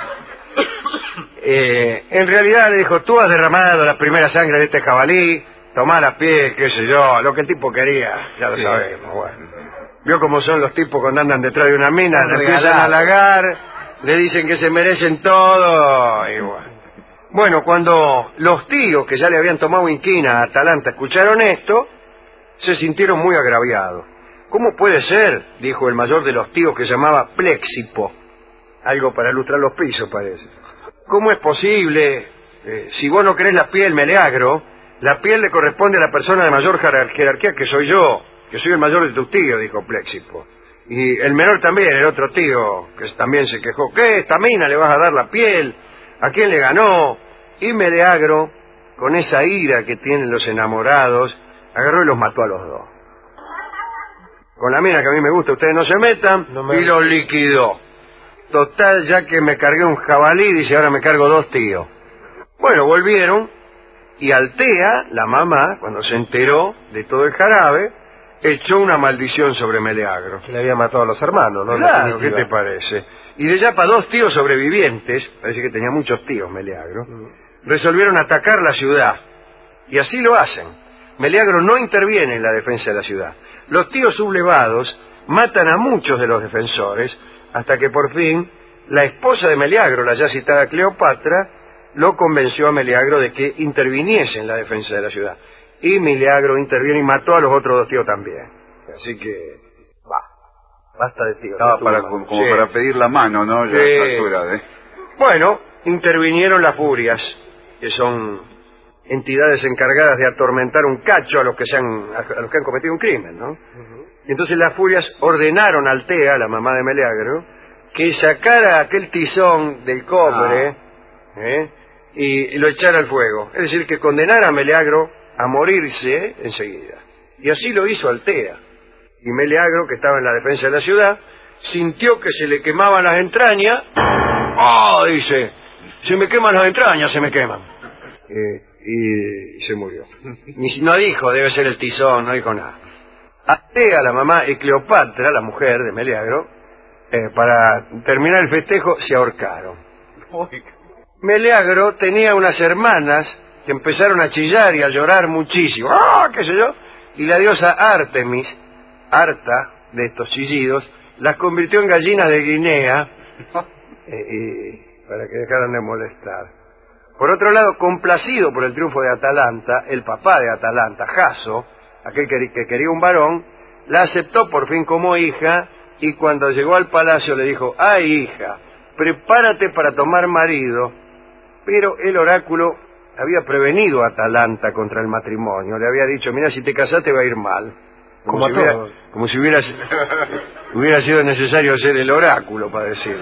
Eh, en realidad le dijo, tú has derramado la primera sangre de este jabalí, tomá la piel, qué sé yo, lo que el tipo quería, ya lo Sí. sabemos, bueno. Vio cómo son los tipos cuando andan detrás de una mina, Un le empiezan regalado. a halagar, le dicen que se merecen todo, y bueno. Bueno, cuando los tíos que ya le habían tomado inquina a Atalanta escucharon esto, se sintieron muy agraviados. ¿Cómo puede ser?, dijo el mayor de los tíos, que se llamaba Pléxipo. Algo para ilustrar los pisos, parece. ¿Cómo es posible? Eh, si vos no querés la piel, Meleagro, la piel le corresponde a la persona de mayor jerar- jerarquía, que soy yo, que soy el mayor de tus tíos, dijo Pléxipo. Y el menor también, el otro tío, que también se quejó. ¿Qué? ¿Esta mina le vas a dar la piel? ¿A quién le ganó? Y Meleagro, con esa ira que tienen los enamorados, agarró y los mató a los dos. Con la mina que a mí me gusta, ustedes no se metan, No me- y los liquidó. Total, ya que me cargué un jabalí, dice, ahora me cargo dos tíos. Bueno, volvieron, y Altea, la mamá, cuando se enteró de todo el jarabe, echó una maldición sobre Meleagro. Que le había matado a los hermanos, ¿no? En Claro, ¿qué definitiva. te parece? Y de ya para dos tíos sobrevivientes, parece que tenía muchos tíos Meleagro, resolvieron atacar la ciudad. Y así lo hacen. Meleagro no interviene en la defensa de la ciudad. Los tíos sublevados matan a muchos de los defensores, hasta que por fin la esposa de Meleagro, la ya citada Cleopatra, lo convenció a Meleagro de que interviniese en la defensa de la ciudad. Y Meleagro interviene y mató a los otros dos tíos también. Así que, va, basta de tíos. Estaba no para, tuvo como más. como Sí. para pedir la mano, ¿no? Ya a Sí. esta altura de... Bueno, intervinieron las furias, que son entidades encargadas de atormentar un cacho a los que, se han, a los que han cometido un crimen, ¿no? Y entonces las furias ordenaron a Altea, la mamá de Meleagro, que sacara aquel tizón del cobre, ¿eh? y, y lo echara al fuego. Es decir, que condenara a Meleagro a morirse enseguida. Y así lo hizo Altea. Y Meleagro, que estaba en la defensa de la ciudad, sintió que se le quemaban las entrañas. ¡Oh! Dice, se me queman las entrañas, se me queman. Eh, y, y se murió. Ni si- no dijo, debe ser el tizón, no dijo nada. Altea, la mamá, y Cleopatra, la mujer de Meleagro, eh, para terminar el festejo, se ahorcaron. Meleagro tenía unas hermanas que empezaron a chillar y a llorar muchísimo. ¡Ah! ¿Qué sé yo? Y la diosa Artemis, harta de estos chillidos, las convirtió en gallinas de Guinea eh, y- para que dejaran de molestar. Por otro lado, complacido por el triunfo de Atalanta, el papá de Atalanta, Jaso, aquel que, que quería un varón, la aceptó por fin como hija, y cuando llegó al palacio le dijo, ¡ay, hija, prepárate para tomar marido! Pero el oráculo había prevenido a Atalanta contra el matrimonio. Le había dicho, mira, si te casás te va a ir mal. Como, Como si, a hubiera, todos. como si hubiera, hubiera sido necesario ser el oráculo para decirlo.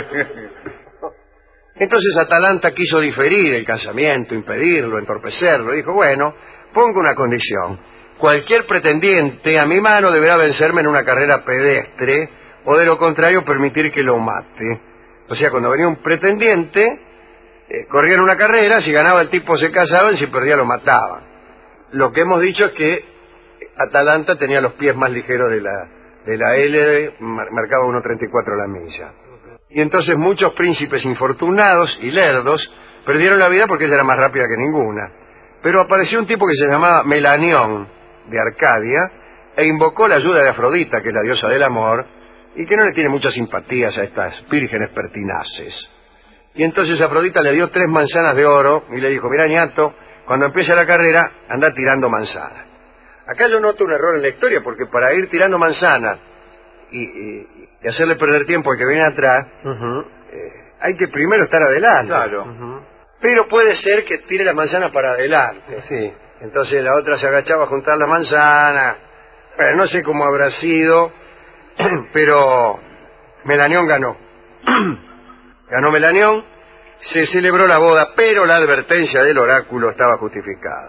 Entonces Atalanta quiso diferir el casamiento, impedirlo, entorpecerlo. Dijo, bueno, pongo una condición. Cualquier pretendiente a mi mano deberá vencerme en una carrera pedestre, o de lo contrario permitir que lo mate. O sea, cuando venía un pretendiente, eh, corrían una carrera, si ganaba el tipo se casaban, si perdía lo mataban. Lo que hemos dicho es que Atalanta tenía los pies más ligeros de la, de la L, mar- marcaba uno treinta y cuatro la milla. Y entonces muchos príncipes infortunados y lerdos perdieron la vida porque ella era más rápida que ninguna. Pero apareció un tipo que se llamaba Melanión, de Arcadia, e invocó la ayuda de Afrodita, que es la diosa del amor, y que no le tiene muchas simpatías a estas vírgenes pertinaces. Y entonces Afrodita le dio tres manzanas de oro y le dijo, mira, ñato, cuando empiece la carrera, anda tirando manzanas. Acá yo noto un error en la historia, porque para ir tirando manzanas y, y, y hacerle perder tiempo al que viene atrás, Ujú. eh, hay que primero estar adelante. Claro. Ujú. Pero puede ser que tire la manzana para adelante. Sí. Entonces la otra se agachaba a juntar la manzana. Pero no sé cómo habrá sido, pero Melanión ganó. Ganó Melanión, se celebró la boda, pero la advertencia del oráculo estaba justificada.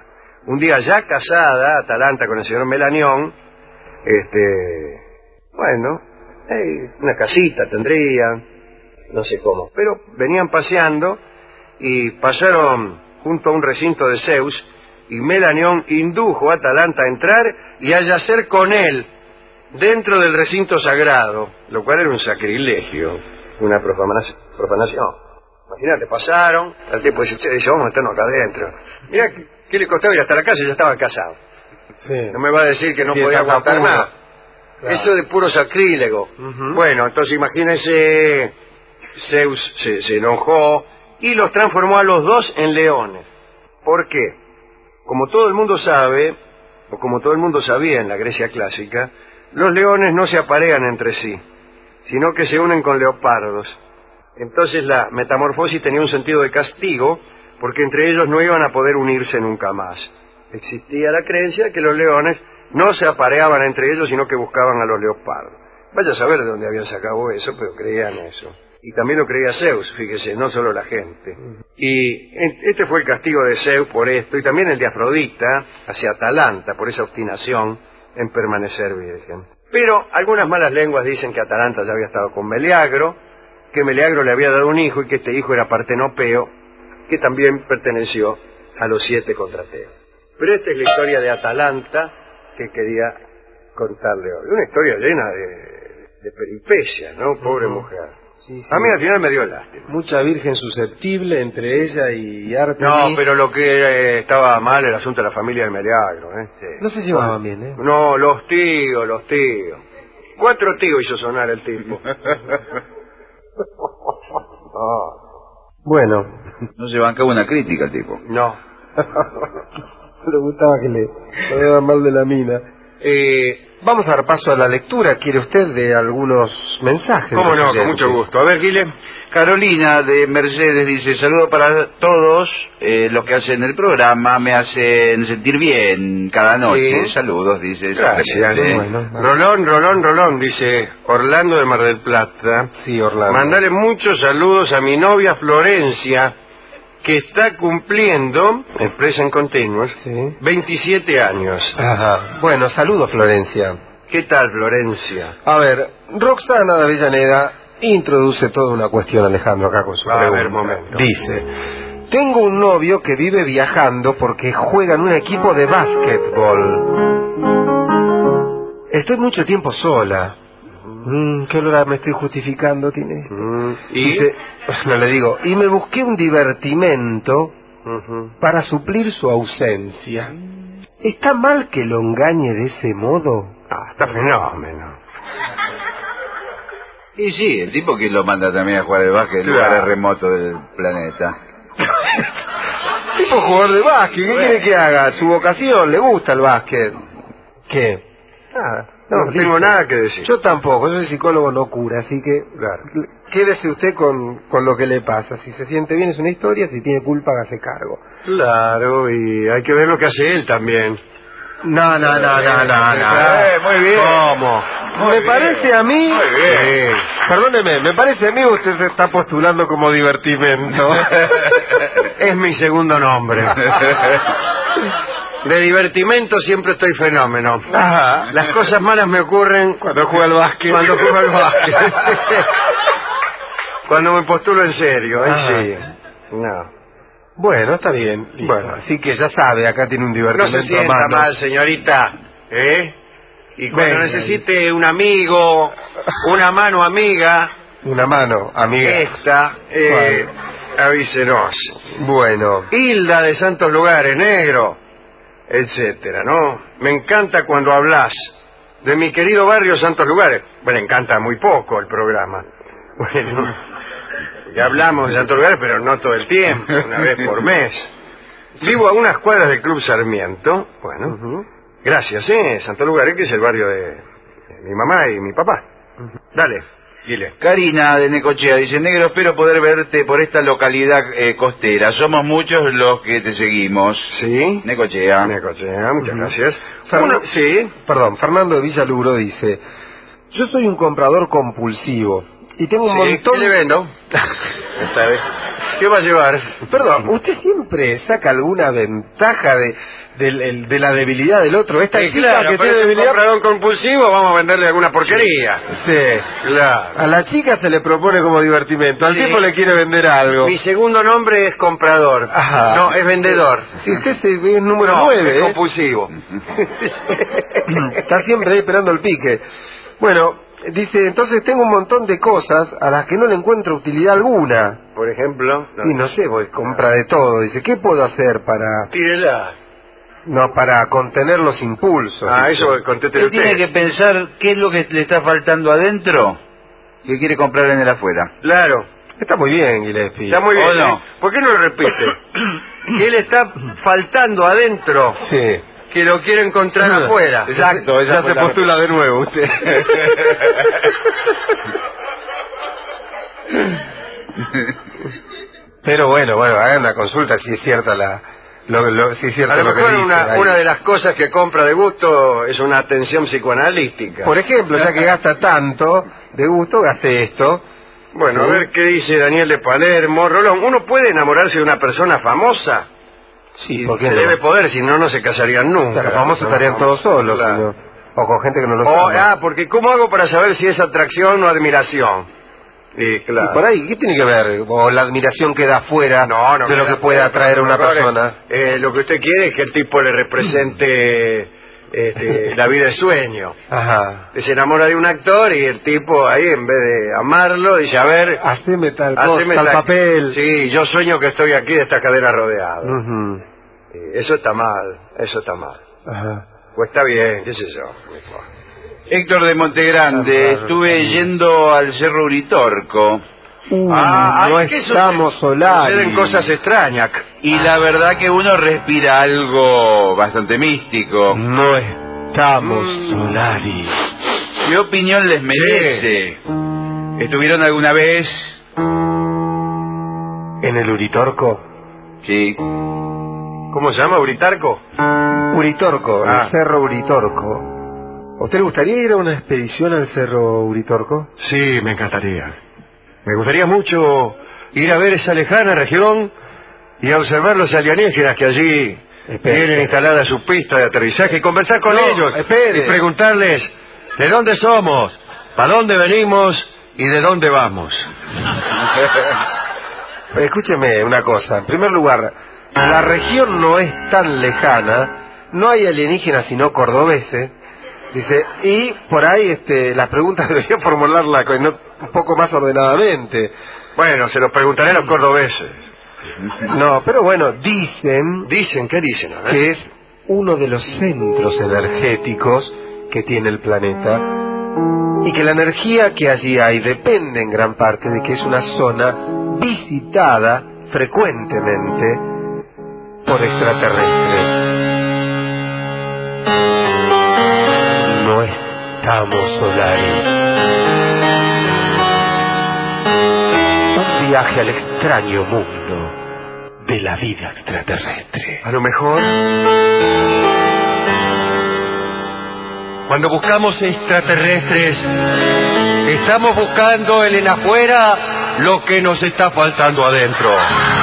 Un día ya casada, Atalanta con el señor Melanión, este, bueno, eh, una casita tendrían, no sé cómo, pero venían paseando y pasaron junto a un recinto de Zeus y Melanión indujo a Atalanta a entrar y a yacer con él dentro del recinto sagrado, lo cual era un sacrilegio, una profana- profanación. Imagínate, pasaron, el tipo dice, che, dice, vamos a meternos acá adentro. Mira, ¿qué, qué le costaba ir hasta la casa? Ya estaban casados. Sí. No me va a decir que no Sí, podía está aguantar puro. más. Claro. Eso de puro sacrílego. Ujú. Bueno, entonces imagínense, Zeus se, se enojó y los transformó a los dos en leones. ¿Por qué? Como todo el mundo sabe, o como todo el mundo sabía en la Grecia clásica, los leones no se aparean entre sí, sino que se unen con leopardos. Entonces la metamorfosis tenía un sentido de castigo, porque entre ellos no iban a poder unirse nunca más. Existía la creencia que los leones no se apareaban entre ellos, sino que buscaban a los leopardos. Vaya a saber de dónde habían sacado eso, pero creían eso. Y también lo creía Zeus, fíjese, no solo la gente. Y este fue el castigo de Zeus por esto, y también el de Afrodita hacia Atalanta, por esa obstinación en permanecer virgen. Pero algunas malas lenguas dicen que Atalanta ya había estado con Meleagro, que Meleagro le había dado un hijo y que este hijo era Partenopeo, que también perteneció a los siete contrateos. Pero esta es la historia de Atalanta que quería contarle hoy. Una historia llena de, de peripecias, ¿no? Pobre uh-huh. mujer. Sí, sí. A mí al final me dio lástima. Mucha virgen susceptible entre ella y Artemis. No, pero lo que eh, estaba mal el asunto de la familia de Meleagro, ¿eh? Sí. No se llevaban bien, ¿eh? No, los tíos, los tíos. Cuatro tíos hizo sonar el tipo. Oh. Bueno. No se bancaba una crítica el tipo. No. Le gustaba que le hablaban mal de la mina. Eh, vamos a dar paso a la lectura. ¿Quiere usted de algunos mensajes? ¿Cómo no? Con mucho gusto. A ver, Guile. Carolina de Mercedes dice, saludo para todos, eh, los que hacen el programa me hacen sentir bien cada noche. Sí. Saludos, dice. Gracias. ¿Eh? Bueno, Rolón, Rolón, Rolón, dice Orlando de Mar del Plata. Sí, Orlando. Mandale muchos saludos a mi novia Florencia, que está cumpliendo, en present continuous, sí. veintisiete años. Ajá. Bueno, saludos, Florencia. ¿Qué tal, Florencia? A ver, Roxana de Avellaneda introduce toda una cuestión, Alejandro, acá con su Va, pregunta. A ver, momento. Dice, tengo un novio que vive viajando porque juega en un equipo de básquetbol. Estoy mucho tiempo sola. Mm, ¿Qué hora me estoy justificando tiene? Mm, ¿Y? Dice, no le digo, y me busqué un divertimento uh-huh. para suplir su ausencia. ¿Está mal que lo engañe de ese modo? Ah, está fenómeno. Y sí, el tipo que lo manda también a jugar al básquet en claro. lugares remotos del planeta. Tipo jugador de básquet, ¿qué bueno. quiere que haga? Su vocación, le gusta el básquet. ¿Qué? Nada. No, no tengo nada que decir. Yo tampoco, yo soy psicólogo, no cura, así que claro. quédese usted con, con lo que le pasa. Si se siente bien es una historia, si tiene culpa hágase cargo. Claro, y hay que ver lo que hace él también. No, no, no, no, no, no. Eh, muy bien. ¿Cómo? Muy me bien. parece a mí... Muy bien. Eh, perdóneme, me parece a mí usted se está postulando como divertimento. Es mi segundo nombre. De divertimento siempre estoy fenómeno. Ajá. Las cosas malas me ocurren cuando juega al básquet. Cuando juego al básquet. Cuando me postulo en serio, ahí Ajá. sí. No. Bueno, está bien. Listo. Bueno, así que ya sabe, acá tiene un no divertimento se sienta a mano. mal, señorita. ¿Eh? Y cuando Venga. necesite un amigo, una mano amiga, Una mano, amiga. esta, eh, avísenos. Bueno. Hilda de Santos Lugares, negro, etcétera, ¿no? Me encanta cuando hablas de mi querido barrio Santos Lugares. Bueno, encanta muy poco el programa. Bueno, ya hablamos de Santos Lugares, pero no todo el tiempo, una vez por mes. Vivo a unas cuadras del Club Sarmiento. Bueno, Uh-huh. gracias, ¿eh? Santos Lugares, que es el barrio de, de mi mamá y mi papá. Uh-huh. Dale, dile. Karina de Necochea dice, negro, espero poder verte por esta localidad eh, costera. Somos muchos los que te seguimos. ¿Sí? Necochea. Necochea, muchas Uh-huh. gracias. Fer- Uno- sí. Perdón, Fernando de Villaluro dice, yo soy un comprador compulsivo Y tengo un Sí, montón... ¿qué le vendo? Esta vez. ¿Qué va a llevar? Perdón, ¿usted siempre saca alguna ventaja de, de, de, de la debilidad del otro? Esta Sí, chica claro, que pero tiene es un debilidad... comprador compulsivo, vamos a venderle alguna porquería. Sí. Claro. A la chica se le propone como divertimento, al Sí. tipo le quiere vender algo. Mi segundo nombre es comprador. Ajá. No, es vendedor. Si usted es el número No, nueve, es ¿eh? compulsivo. Está siempre ahí esperando el pique. Bueno, dice, entonces tengo un montón de cosas a las que no le encuentro utilidad alguna. Por ejemplo... Y no sé, pues compra de todo. Dice, ¿qué puedo hacer para Tírela. no para contener los impulsos? Ah, dice. eso contéstele Usted usted. tiene que pensar qué es lo que le está faltando adentro que quiere comprar en el afuera. Claro. Está muy bien, Gillespie. Está muy bien. ¿O no? ¿eh? ¿Por qué no lo repite? ¿Qué le está faltando adentro Sí. que lo quiere encontrar afuera? Exacto, esa Ya fue se la postula de nuevo usted. Pero bueno, bueno, hagan una consulta si es cierta la... Lo, lo, si es cierto A lo lo que mejor dice una, ahí. una de las cosas que compra de gusto es una atención psicoanalítica. Por ejemplo, ya que gasta tanto de gusto, gaste esto. Bueno, Sí. a ver qué dice Daniel de Palermo. Rolón, ¿uno puede enamorarse de una persona famosa? Sí, Y ¿por qué se no? debe poder, si no, no se casarían nunca. Los famosos estarían todos solos, Claro. sino- o con gente que no los O, ama. ah, porque ¿cómo hago para saber si es atracción o admiración? Sí, claro. Y por ahí, ¿qué tiene que ver? O la admiración queda fuera No, no de lo queda que puede fuera, atraer a pero una lo mejor es, persona. eh, lo que usted quiere es que el tipo le represente este, la vida de sueño. Ajá. Se enamora de un actor y el tipo ahí, en vez de amarlo, dice, a ver, Haceme tal haceme cosa, tal la- papel. Sí, yo sueño que estoy aquí de esta cadena rodeado. Ujú. Eh, Eso está mal, eso está mal. Ajá. Pues está bien, qué sé yo. mejor. Héctor de Montegrande, Tan raro, estuve tan yendo al Cerro Uritorco Uh, Ah, no ay, que eso estamos se- solares. Suceden cosas extrañas. y la verdad que uno respira algo bastante místico. No estamos Mm. solaris. ¿Qué opinión les merece? ¿Estuvieron alguna vez? ¿En el Uritorco? Sí. ¿Cómo se llama? ¿Uritarco? Uritorco, Ah. el Cerro Uritorco. ¿A usted le gustaría ir a una expedición al Cerro Uritorco? Sí, me encantaría. Me gustaría mucho ir a ver esa lejana región y a observar los alienígenas que allí Espere. tienen instalada su pista de aterrizaje y conversar con No, ellos espere. y preguntarles de dónde somos, para dónde venimos y de dónde vamos. Escúcheme una cosa. En primer lugar, la región no es tan lejana, no hay alienígenas sino cordobeses. Dice, y por ahí este, las preguntas debería formularla con- no- un poco más ordenadamente. Bueno, se los preguntaré a los cordobeses. No, pero bueno, dicen Dicen, ¿qué dicen? A ver. que es uno de los centros energéticos que tiene el planeta y que la energía que allí hay depende en gran parte de que es una zona visitada frecuentemente por extraterrestres. No estamos solares. Un viaje al extraño mundo de la vida extraterrestre. A lo mejor, cuando buscamos extraterrestres, estamos buscando en el afuera lo que nos está faltando adentro.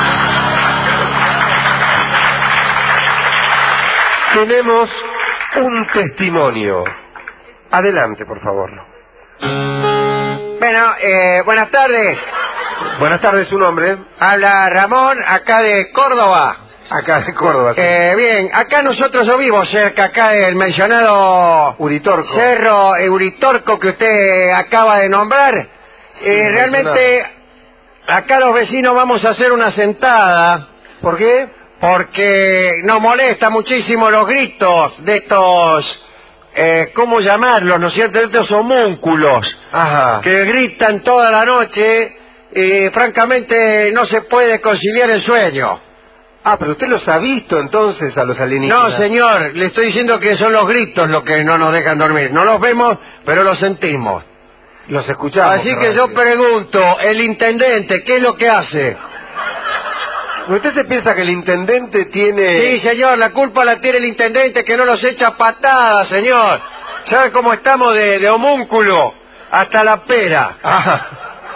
Tenemos un testimonio. Adelante, por favor. Bueno, eh, buenas tardes. Buenas tardes, su nombre. Habla Ramón, acá de Córdoba. Acá de Córdoba. sí. Eh, bien, acá nosotros yo vivo cerca acá del mencionado Uritorco. Cerro Uritorco que usted acaba de nombrar. Sí, Eh, realmente acá los vecinos vamos a hacer una sentada. ¿Por qué? Porque nos molesta muchísimo los gritos de estos, eh, ¿cómo llamarlos, no es cierto? De estos homúnculos Ajá. que gritan toda la noche y francamente no se puede conciliar el sueño. Ah, pero usted los ha visto entonces a los alienígenas. No, señor, le estoy diciendo que son los gritos los que no nos dejan dormir. No los vemos, pero los sentimos. Los escuchamos. Así que yo pregunto, el intendente, ¿qué es lo que hace? ¿Usted se piensa que el intendente tiene... Sí, señor, la culpa la tiene el intendente que no los echa patadas, señor. ¿Sabe cómo estamos de, de homúnculo? Hasta la pera. Ah,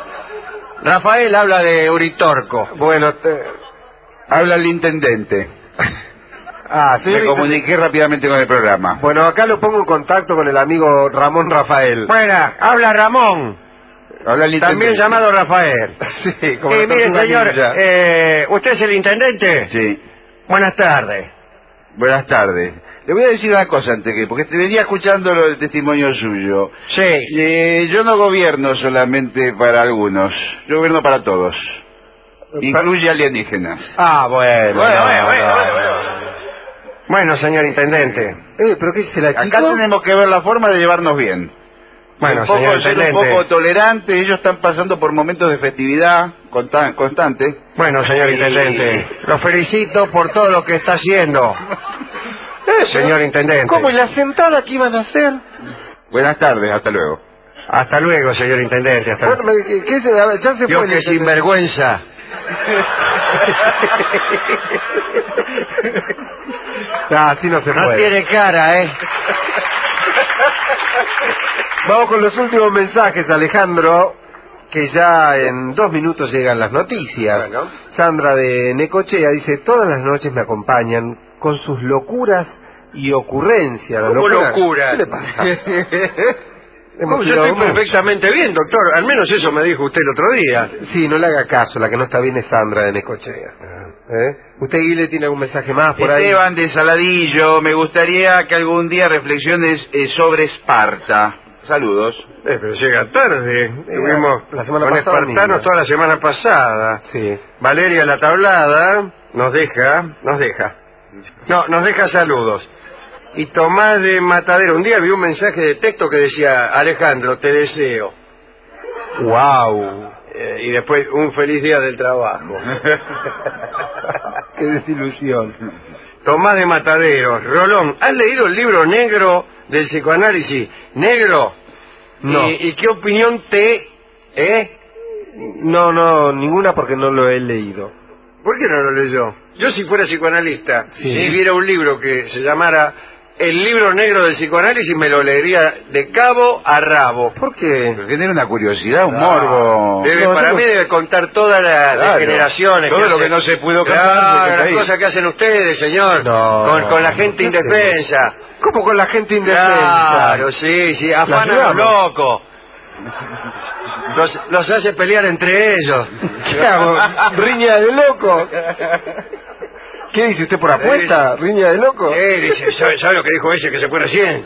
Rafael habla de Uritorco. Bueno, te... habla el intendente. Ah, Me comuniqué rápidamente con el programa. Bueno, acá lo pongo en contacto con el amigo Ramón Rafael. Bueno, habla Ramón. Habla el intendente. También llamado Rafael. Sí, como eh, la mire, tortuga señor, ninja. eh, ¿usted es el intendente? Sí. Buenas tardes. Buenas tardes. Le voy a decir una cosa antes que, porque te venía escuchando lo del testimonio suyo. Sí. Eh, yo no gobierno solamente para algunos, yo gobierno para todos. Incluye alienígenas. Ah, bueno. Bueno, no, bueno, no, bueno, no. bueno. Bueno, señor intendente. Eh, ¿pero qué dice la chica? Acá tenemos que ver la forma de llevarnos bien. Bueno, un poco, señor ser intendente. un poco tolerante, ellos están pasando por momentos de festividad consta- constante. Bueno, señor Y- intendente, lo felicito por todo lo que está haciendo. Eh, Señor intendente. ¿Cómo? ¿Y la sentada que iban a hacer? Buenas tardes, hasta luego. Hasta luego, señor intendente. Hasta Bueno, me- ¿qué, qué se, a ver, ya se Dios, fue el que intendente. sinvergüenza. Ah, así no se No puede. tiene cara, ¿eh? Vamos con los últimos mensajes, Alejandro, que ya en dos minutos llegan las noticias. Bueno. Sandra de Necochea dice, todas las noches me acompañan con sus locuras y ocurrencias. ¿La ¿Cómo locura? locuras? ¿Qué le pasa? Hemos ¿Cómo? Yo tirado estoy mucho. perfectamente bien, doctor. Al menos eso me dijo usted el otro día. Sí, no le haga caso, la que no está bien es Sandra de Necochea. ¿Eh? ¿Usted, Guile, tiene algún mensaje más por ahí? Esteban de Saladillo, me gustaría que algún día reflexiones eh, sobre Esparta. Saludos. Eh, pero llega tarde. Estuvimos la semana con pasada espartanos misma. toda la semana pasada. Sí. Valeria la tablada nos deja, nos deja. No, nos deja saludos. Y Tomás de Matadero, un día vi un mensaje de texto que decía, Alejandro, te deseo. ¡Wow! Eh, y después, un feliz día del trabajo. ¡Qué desilusión! Tomás de Matadero, Rolón, ¿has leído el libro negro del psicoanálisis? ¿Negro? No. ¿Y, y qué opinión te... eh? No, no, ninguna porque no lo he leído. ¿Por qué no lo leyó? Yo si fuera psicoanalista Sí. y viera un libro que se llamara El libro negro del psicoanálisis, me lo leería de cabo a rabo. ¿Por qué? Pero genera una curiosidad, un Ah, morbo. Debe, No, para no. mí debe contar todas las Claro. degeneraciones. Todo lo hacen- que no se pudo Claro, cantar en este las país. cosas que hacen ustedes, señor. No, con, con la no, gente ¿qué indefensa. ¿Cómo con la gente indefensa? Claro, sí, sí, afanan a los ayudamos. locos. Los, los hace pelear entre ellos. ¿Qué hago? ¿Riña de loco? ¿Qué dice usted por apuesta? ¿Riña de loco? Eh, dice, ¿sabe, sabe lo que dijo ese que se fue recién?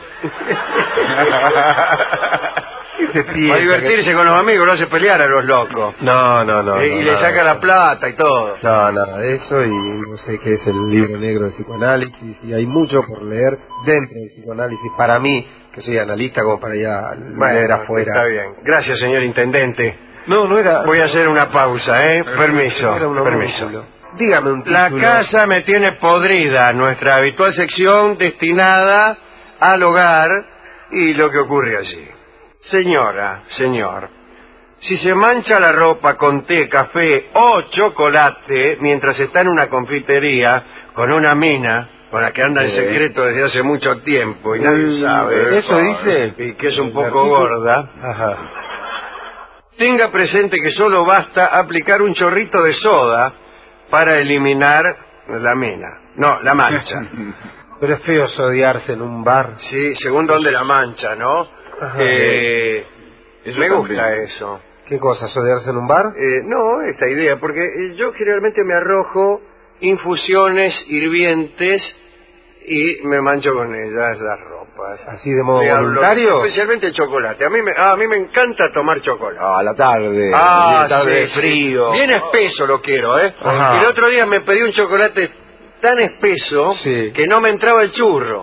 ¿Qué se Para piensa? divertirse con los amigos, lo hace pelear a los locos. No, no, no. Eh, no, y le nada saca de la eso. plata y todo. No, nada de eso, y no sé qué es el libro negro de psicoanálisis, y hay mucho por leer dentro del psicoanálisis para mí, que soy analista, como para ir a leer afuera. Está bien. Gracias, señor intendente. No, no era... Voy a hacer una pausa, ¿eh? Permiso, era un permiso. homúnculo. Dígame un La título. casa me tiene podrida, nuestra habitual sección destinada al hogar y lo que ocurre allí. Señora, señor, si se mancha la ropa con té, café o chocolate mientras está en una confitería con una mina con la que anda en Sí. secreto desde hace mucho tiempo y nadie Mm, sabe. ¿eso dice? Y que es un El poco artículo- gorda. Ajá. Tenga presente que solo basta aplicar un chorrito de soda para eliminar la mina. No, la mancha. Pero es feo sodiarse en un bar. Sí, según donde la mancha, ¿no? Ajá. Eh, Eso me gusta también. eso. ¿Qué cosa, sodiarse en un bar? Eh, no, esta idea, porque eh, yo generalmente me arrojo infusiones hirvientes y me mancho con ellas las ropas. ¿Así de modo Le hablo- voluntario? Especialmente el chocolate. A mí me, a mí me encanta tomar chocolate. A la tarde. Ah, bien tarde sí, de frío. sí. Bien espeso lo quiero, ¿eh? Ajá. Y el otro día me pedí un chocolate tan espeso Sí. que no me entraba el churro.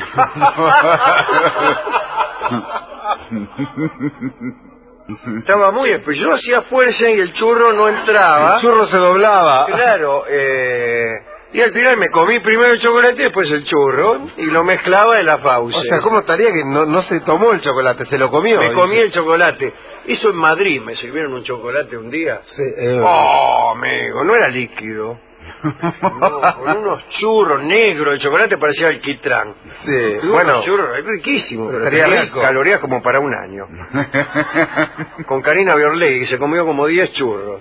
Estaba muy espeso. Yo hacía fuerza y el churro no entraba. El churro se doblaba. Claro, eh, y al final me comí primero el chocolate y después el churro y lo mezclaba en la pausa. O sea, ¿cómo estaría que no, no se tomó el chocolate, se lo comió? Me Dice. comí el chocolate. Eso en Madrid, me sirvieron un chocolate un día. Sí, eh, Oh, amigo, no era líquido. No, con unos churros negros de chocolate parecía alquitrán. Sí, Y bueno, unos churros riquísimos, pero estaría tenía rico. calorías como para un año. Con Karina Biorlegui se comió como diez churros.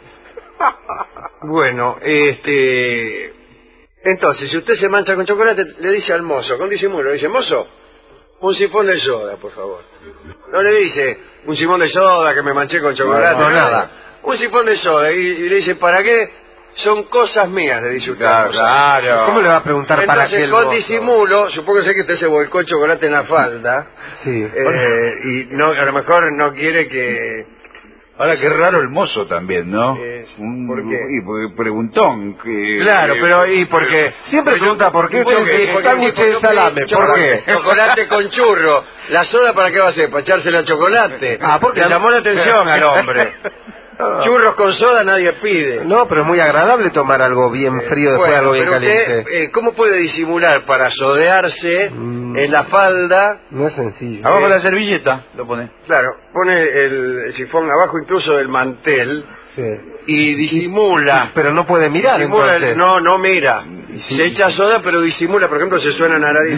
Bueno, este... entonces, si usted se mancha con chocolate, le dice al mozo, con disimulo, le dice, mozo, un sifón de soda, por favor. No le dice, un sifón de soda que me manché con chocolate, No, no, nada. nada. Un sifón de soda, y, y le dice, ¿para qué? Son cosas mías, le dice usted. al mozo. Claro. ¿Cómo le va a preguntar para Entonces, qué el con mozo? disimulo, supongo que usted se volcó el chocolate en la falda, Sí. eh, y no, a lo mejor no quiere que... Ahora, qué raro el mozo también, ¿no? Es- Un- ¿por qué? y porque preguntón. Que, Claro, que- pero y porque... Siempre pregunta por qué Porque- usted porque- sándwich porque- de salame, ¿por chocolate- qué? Chocolate con churro. ¿La soda para qué va a ser? ¿Para echárselo a chocolate? Ah, porque- Le llamó la atención al hombre. Churros con soda nadie pide. No, pero es muy agradable tomar algo bien frío después de Bueno, algo bien pero caliente. usted, eh, ¿cómo puede disimular para sodearse Mm. en la falda? No es sencillo. Abajo de la servilleta lo pone. Claro, pone el sifón abajo incluso del mantel Sí. y disimula. Pero no puede mirar, Disimula el- entonces. no, no mira. sí. Se echa soda, pero disimula. Por ejemplo, se suena nariz.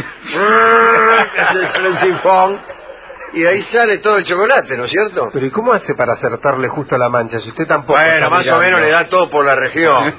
Con el sifón. Y ahí sale todo el chocolate, ¿no es cierto? Pero ¿y cómo hace para acertarle justo a la mancha? Si usted tampoco Bueno, está más o mirando. menos le da todo por la región.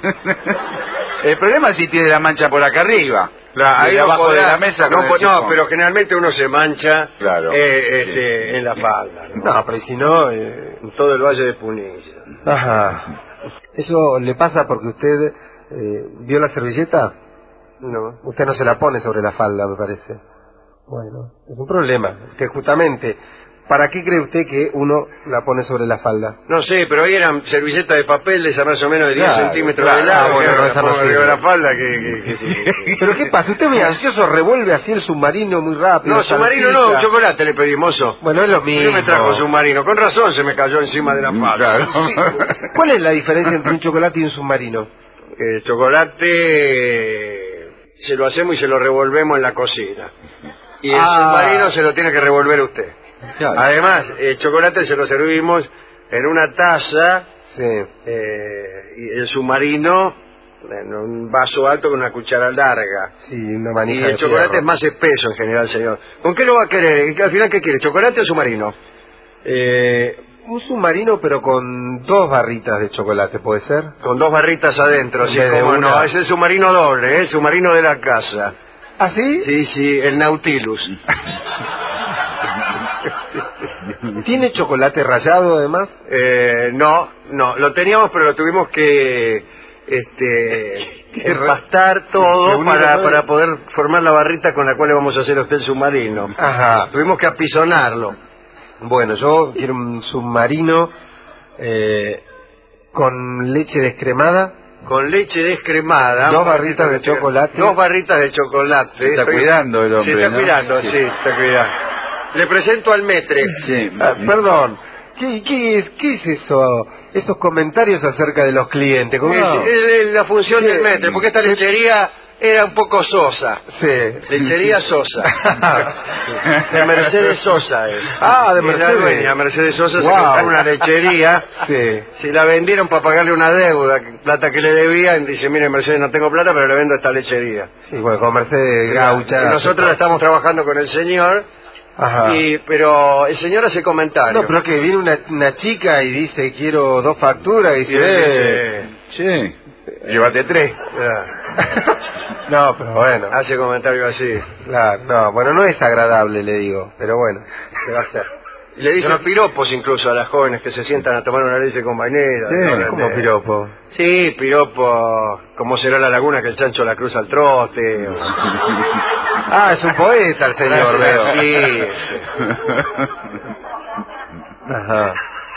El problema es si tiene la mancha por acá arriba. Claro, Y ahí no abajo podrá- de la mesa. No, con el pues, no, sifón. pero generalmente uno se mancha Claro, eh, este, en la falda. ¿no? No, pero si no... eh, En todo el Valle de Punilla. Ajá. ¿Eso le pasa porque usted eh, vio la servilleta? No. Usted no se la pone sobre la falda, me parece. Bueno, es un problema. Que justamente, ¿para qué cree usted que uno la pone sobre la falda? No sé, pero ahí eran servilletas de papel de esa más o menos de diez Claro, centímetros claro. de largo. Ah, bueno, que no, la esa no pongo arriba sirve. de la falda, que, que, que sí, que- que- ¿Pero qué pasa? Usted muy ansioso revuelve así el submarino muy rápido. No, submarino no, salpica. un chocolate le pedí, mozo. Bueno, es lo ¿Por mismo. qué me trajo submarino? Con razón se me cayó encima de la falda. Claro. Sí. ¿Cuál es la diferencia entre un chocolate y un submarino? El chocolate eh, se lo hacemos y se lo revolvemos en la cocina. Y el Ah. submarino se lo tiene que revolver usted. Claro. Además, el chocolate se lo servimos en una taza Sí. eh, y el submarino en un vaso alto con una cuchara larga. Sí, una Y manija el de chocolate fierro. es más espeso en general, señor. ¿Con qué lo va a querer? ¿Al final qué quiere? ¿Chocolate o submarino? Eh, un submarino pero con dos barritas de chocolate, ¿puede ser? Con dos barritas adentro, En así vez de como una. no. Es el submarino doble, ¿eh? El submarino de la casa. ¿Ah, sí? Sí, sí, el Nautilus. ¿Tiene chocolate rallado además? Eh, no, no, lo teníamos, pero lo tuvimos que este, Qué ra- empastar que todo unirlo para, todo. para poder formar la barrita con la cual le vamos a hacer a usted el submarino. Ajá. Tuvimos que apisonarlo. Bueno, yo quiero un submarino eh, con leche descremada. Con leche descremada. Dos un barritas poquito de chocolate. Dos barritas de chocolate. Se está Estoy- cuidando el hombre, Se está ¿no? cuidando, Sí. sí, está cuidando. Le presento al metre. Sí. Ah, perdón, ¿qué, qué, es, ¿qué es eso? Esos comentarios acerca de los clientes. ¿Cómo Es, no? es la función Sí. del metre, porque esta lechería era un poco sosa. Sí. Lechería Sosa. De Mercedes Sosa es. Ah, de Es la Mercedes. dueña, Mercedes Sosa, se Wow. compró una lechería. Sí. Si la vendieron para pagarle una deuda, que- plata que le debían, dice, mire Mercedes, no tengo plata, pero le vendo esta lechería. Sí, bueno, con Mercedes Gaucha. Y nosotros la estamos trabajando con el señor, Ajá. y pero el señor hace comentarios. No, pero que viene una, una chica y dice, quiero dos facturas, y Y dice, él eh. Sí. Llévate tres. dice, No, pero bueno. ah, hace comentarios así. Claro, no, bueno, no es agradable, le digo, pero bueno, ¿qué va a hacer? Y le dicen piropos incluso a las jóvenes que se sientan a tomar una leche con vainilla. Sí, como piropo. Sí, piropo, como será la laguna que el chancho la cruza al trote. o- Ah, es un poeta el señor, veo. Sí. Ajá.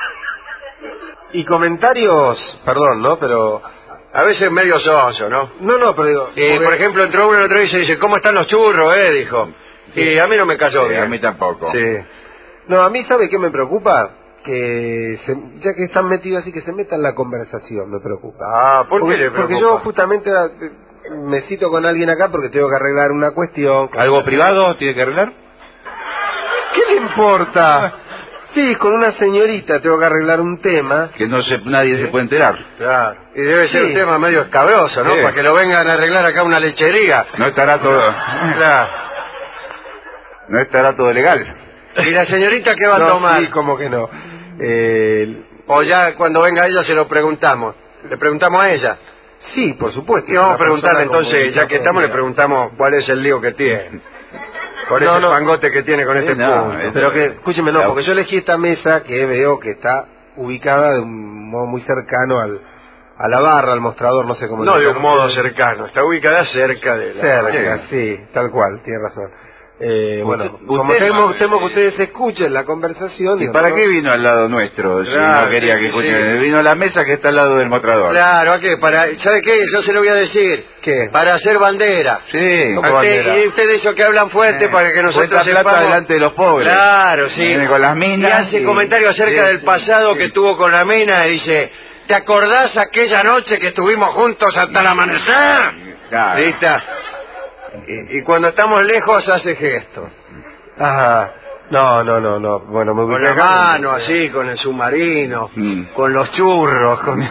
Y comentarios, perdón, ¿no? Pero... A veces medio sonso, ¿no? No, no, pero digo... Eh, porque- por ejemplo, entró uno el otro día y se dice, ¿cómo están los churros, eh? Dijo. Y a mí no me cayó Sí, bien. a mí tampoco. Sí. No, a mí, ¿sabe qué me preocupa? Que se- ya que están metidos así, que se metan en la conversación, me preocupa. Ah, ¿por qué porque, le porque preocupa? yo justamente eh, me cito con alguien acá porque tengo que arreglar una cuestión. ¿Algo privado tiene que arreglar? ¿Qué le importa? Sí, con una señorita tengo que arreglar un tema. Que no se, nadie se puede enterar. Claro. Y debe ser Sí. un tema medio escabroso, ¿no? Sí. Para que lo vengan a arreglar acá una lechería. No estará todo... Claro. No estará todo legal. ¿Y la señorita qué va No, a tomar? sí, como que no. Eh, O ya cuando venga ella se lo preguntamos. Le preguntamos a ella. sí, por supuesto. Y vamos a Una preguntarle persona entonces, como ya que estamos, le ella. preguntamos cuál es el lío que tiene. Con No, ese no. pangote que tiene con Sí, este no, punto. es- Pero que, escúcheme, no, porque yo elegí esta mesa que veo que está ubicada de un modo muy cercano al, a la barra, al mostrador, no sé cómo No le de un llaman modo ustedes. cercano, está ubicada cerca de la... Cerca, sí, tal cual, tiene razón. Eh, bueno, Usted- como usted- temo, temo que ustedes escuchen la conversación... ¿Y digo, para ¿no? qué vino al lado nuestro? Si Claro, no quería sí, que sí. escuchen. Vino a la mesa que está al lado del mostrador. Claro, ¿a qué? Para, ¿sabe qué? Yo se lo voy a decir. ¿Qué? Para hacer bandera. Sí, ¿Cómo A usted- bandera? y ustedes esos que hablan fuerte Eh, para que nosotros cuenta plata sepamos... delante de los pobres. Claro, sí. Viene con las minas Y hace y- comentarios acerca sí, del sí, pasado sí. que tuvo con la mina y dice... ¿Te acordás aquella noche que estuvimos juntos hasta el amanecer? Claro. ¿Listo? Y, y cuando estamos lejos hace gestos. Ajá. No, no, no, no. Bueno, me Con ubiqué la acá. mano así, con el submarino, Mm. con los churros, con...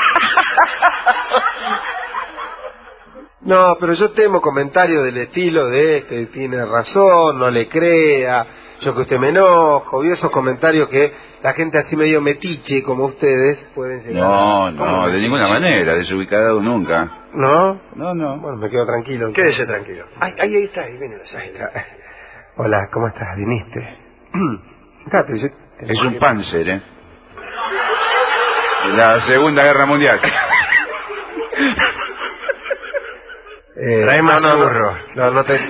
No, pero yo temo comentarios del estilo de este, tiene razón, no le crea, yo que usted me enojo, y esos comentarios que la gente así medio metiche como ustedes pueden llegar No, a- no, de ninguna manera, desubicado nunca. ¿No? No, no. Bueno, me quedo tranquilo. Quédese tranquilo. Ahí, ahí está, ahí viene la Ahí salida. está. Hola, ¿cómo estás? ¿Viniste? Sentate, yo- Es un Panzer, ¿eh? De la Segunda Guerra Mundial. Eh, Trae más no, no, no. churros. No, no te...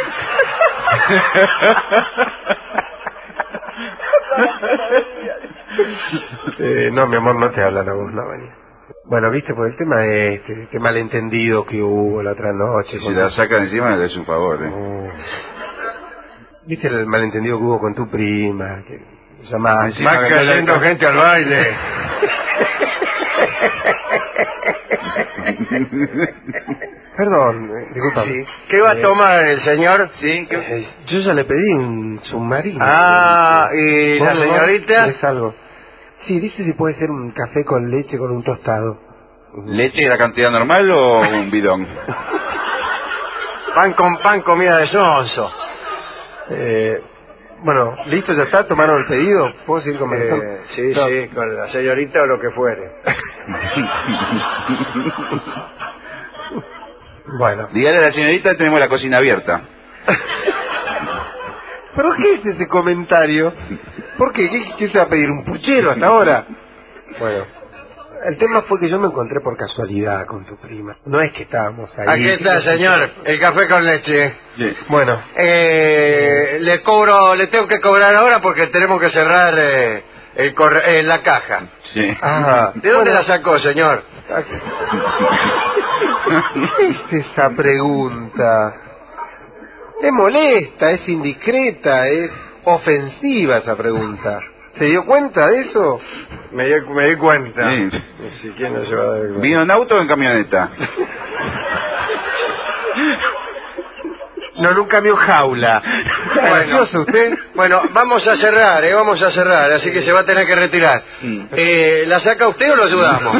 Eh, no, mi amor, no te hablan a vos, no, vení. Bueno, viste, pues el tema es este, este malentendido que hubo la otra noche. Si con- la sacan encima le es un favor, ¿eh? Oh. Viste el malentendido que hubo con tu prima, que llamaste. Encima Va que no cayendo la- gente al baile. Perdón, eh, disculpa. Sí. ¿Qué va a tomar el señor? Sí, que... Eh, yo ya le pedí un submarino. Ah, ¿y ¿Vos la no? señorita? ¿Querés algo? Sí, dice si puede ser un café con leche con un tostado. ¿Leche de la cantidad normal o un bidón? Pan con pan, comida de sonso. Eh, bueno, listo, ya está, tomaron el pedido. ¿Puedo seguir conversando? Eh, sí, No. sí, con la señorita o lo que fuere. Bueno. Dígale a la señorita que tenemos la cocina abierta. ¿Pero qué es ese comentario? ¿Por qué? ¿Qué, qué se va a pedir? ¿Un puchero hasta ahora? Bueno, el tema fue que yo me encontré por casualidad con tu prima. No es que estábamos ahí. Aquí está, señor, el café con leche. Sí. Bueno, Eh, le cobro, le tengo que cobrar ahora porque tenemos que cerrar eh, el corre- eh, la caja. Sí. ah, ¿De dónde bueno, la sacó, señor? ¿qué es esa pregunta? Es molesta, es indiscreta, es ofensiva esa pregunta. ¿Se dio cuenta de eso? Me di, me di cuenta. Sí. Si quién no se va a dar cuenta. ¿Vino en auto o en camioneta? No, en un camión jaula. Bueno. ¿Gracioso usted? Bueno, vamos a cerrar, eh, vamos a cerrar, así que se va a tener que retirar. Mm. Eh, ¿La saca usted o lo ayudamos?